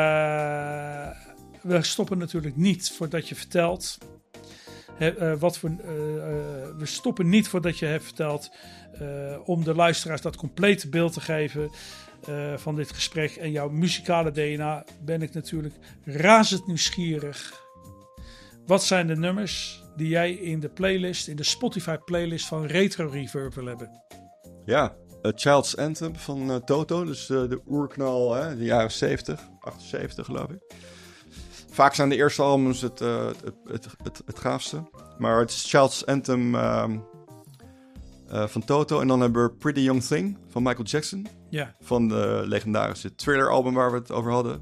we stoppen natuurlijk niet voordat je vertelt. He, uh, wat voor, uh, uh, we stoppen niet voordat je hebt verteld uh, om de luisteraars dat complete beeld te geven. Uh, van dit gesprek en jouw muzikale D N A ben ik natuurlijk razend nieuwsgierig. Wat zijn de nummers die jij in de playlist, in de Spotify playlist van Retro Reverb wil hebben? Ja, A Child's Anthem van uh, Toto. Dus uh, de oerknal, hè, de jaren zeventig, achtenzeventig geloof ik. Vaak zijn de eerste albums het, uh, het, het, het, het gaafste. Maar het is Child's Anthem uh, uh, van Toto. En dan hebben we Pretty Young Thing van Michael Jackson. Ja. Van de legendarische Thriller album waar we het over hadden.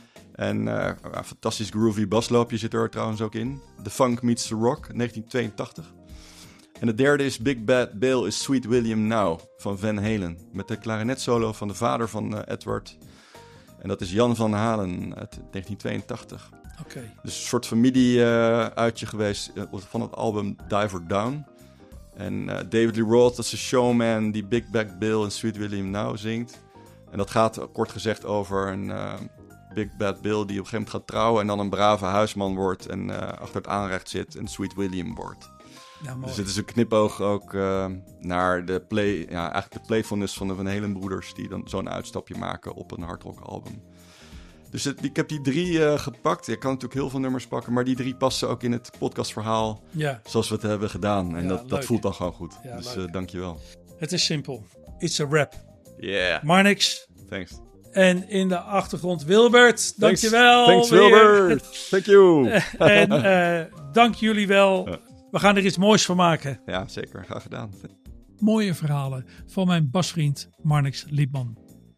En uh, een fantastisch groovy basloopje zit er trouwens ook in. The Funk Meets the Rock, negentien tweeëntachtig. En de derde is Big Bad Bill is Sweet William Now van Van Halen. Met de klarinetsolo van de vader van uh, Edward. En dat is Jan van Halen uit negentien tweeëntachtig. Oké. Okay. Dus een soort familie-uitje uh, geweest uh, van het album Diver Down. En uh, David Lee Roth, dat is een showman die Big Bad Bill en Sweet William Now zingt. En dat gaat kort gezegd over een uh, Big Bad Bill die op een gegeven moment gaat trouwen en dan een brave huisman wordt en uh, achter het aanrecht zit en Sweet William wordt. Ja, dus het is een knipoog ook uh, naar de play, ja, eigenlijk de playfulness van de Van Halen broeders die dan zo'n uitstapje maken op een hardrock album. Dus het, ik heb die drie uh, gepakt. Ik kan natuurlijk heel veel nummers pakken, maar die drie passen ook in het podcastverhaal ja. zoals we het hebben gedaan. En ja, dat, dat voelt dan gewoon goed. Ja, dus uh, dankjewel. Het is simpel. It's a rap. Yeah. Marnix. Thanks. En in de achtergrond Wilbert. Dankjewel. Thanks, Thanks Wilbert. Thank you. En uh, dank jullie wel. Ja. We gaan er iets moois van maken. Ja, zeker. Graag gedaan. Mooie verhalen van mijn basvriend Marnix Liebman.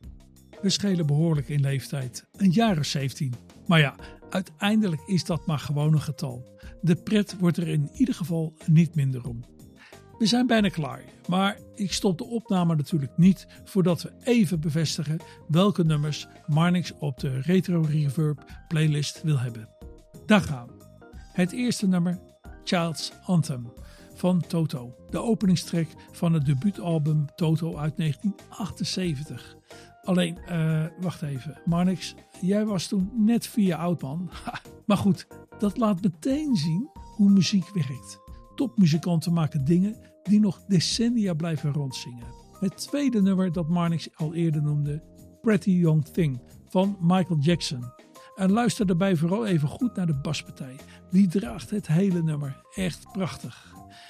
We schelen behoorlijk in leeftijd. Een jaar of zeventien. Maar ja, uiteindelijk is dat maar gewoon een getal. De pret wordt er in ieder geval niet minder om. We zijn bijna klaar. Maar ik stop de opname natuurlijk niet voordat we even bevestigen welke nummers Marnix op de Retro Reverb playlist wil hebben. Daar gaan we. Het eerste nummer, Child's Anthem van Toto. De openingstrack van het debuutalbum Toto uit negentien achtenzeventig. Alleen, uh, wacht even. Marnix, jij was toen net vier oud, man. Maar goed, dat laat meteen zien hoe muziek werkt. Topmuzikanten maken dingen die nog decennia blijven rondzingen. Het tweede nummer dat Marnix al eerder noemde, Pretty Young Thing van Michael Jackson. En luister daarbij vooral even goed naar de baspartij. Die draagt het hele nummer. Echt prachtig.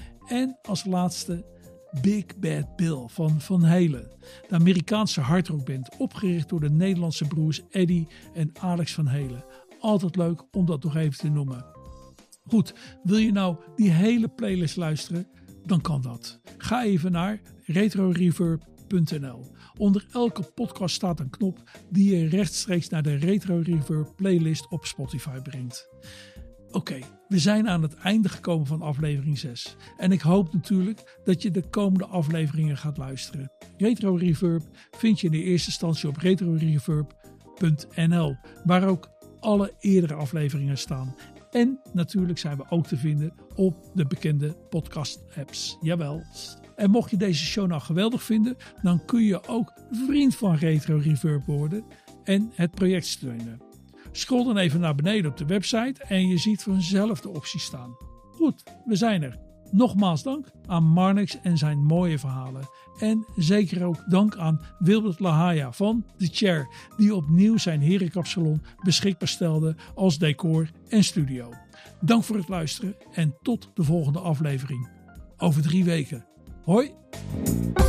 En als laatste Big Bad Bill van Van Halen. De Amerikaanse hardrockband, opgericht door de Nederlandse broers Eddie en Alex Van Halen. Altijd leuk om dat nog even te noemen. Goed, wil je nou die hele playlist luisteren? Dan kan dat. Ga even naar retro reverb punt n l. Onder elke podcast staat een knop die je rechtstreeks naar de Retro Reverb playlist op Spotify brengt. Oké, okay, we zijn aan het einde gekomen van aflevering zes. En ik hoop natuurlijk dat je de komende afleveringen gaat luisteren. Retro Reverb vind je in de eerste instantie op retro reverb punt n l, waar ook alle eerdere afleveringen staan. En natuurlijk zijn we ook te vinden op de bekende podcast-apps. Jawel. En mocht je deze show nou geweldig vinden, dan kun je ook vriend van Retro Reverb worden en het project steunen. Scroll dan even naar beneden op de website en je ziet vanzelf de opties staan. Goed, we zijn er. Nogmaals dank aan Marnix en zijn mooie verhalen. En zeker ook dank aan Wilbert Lahaya van The Chair, die opnieuw zijn herenkapsalon beschikbaar stelde als decor en studio. Dank voor het luisteren en tot de volgende aflevering. Over drie weken. Hoi!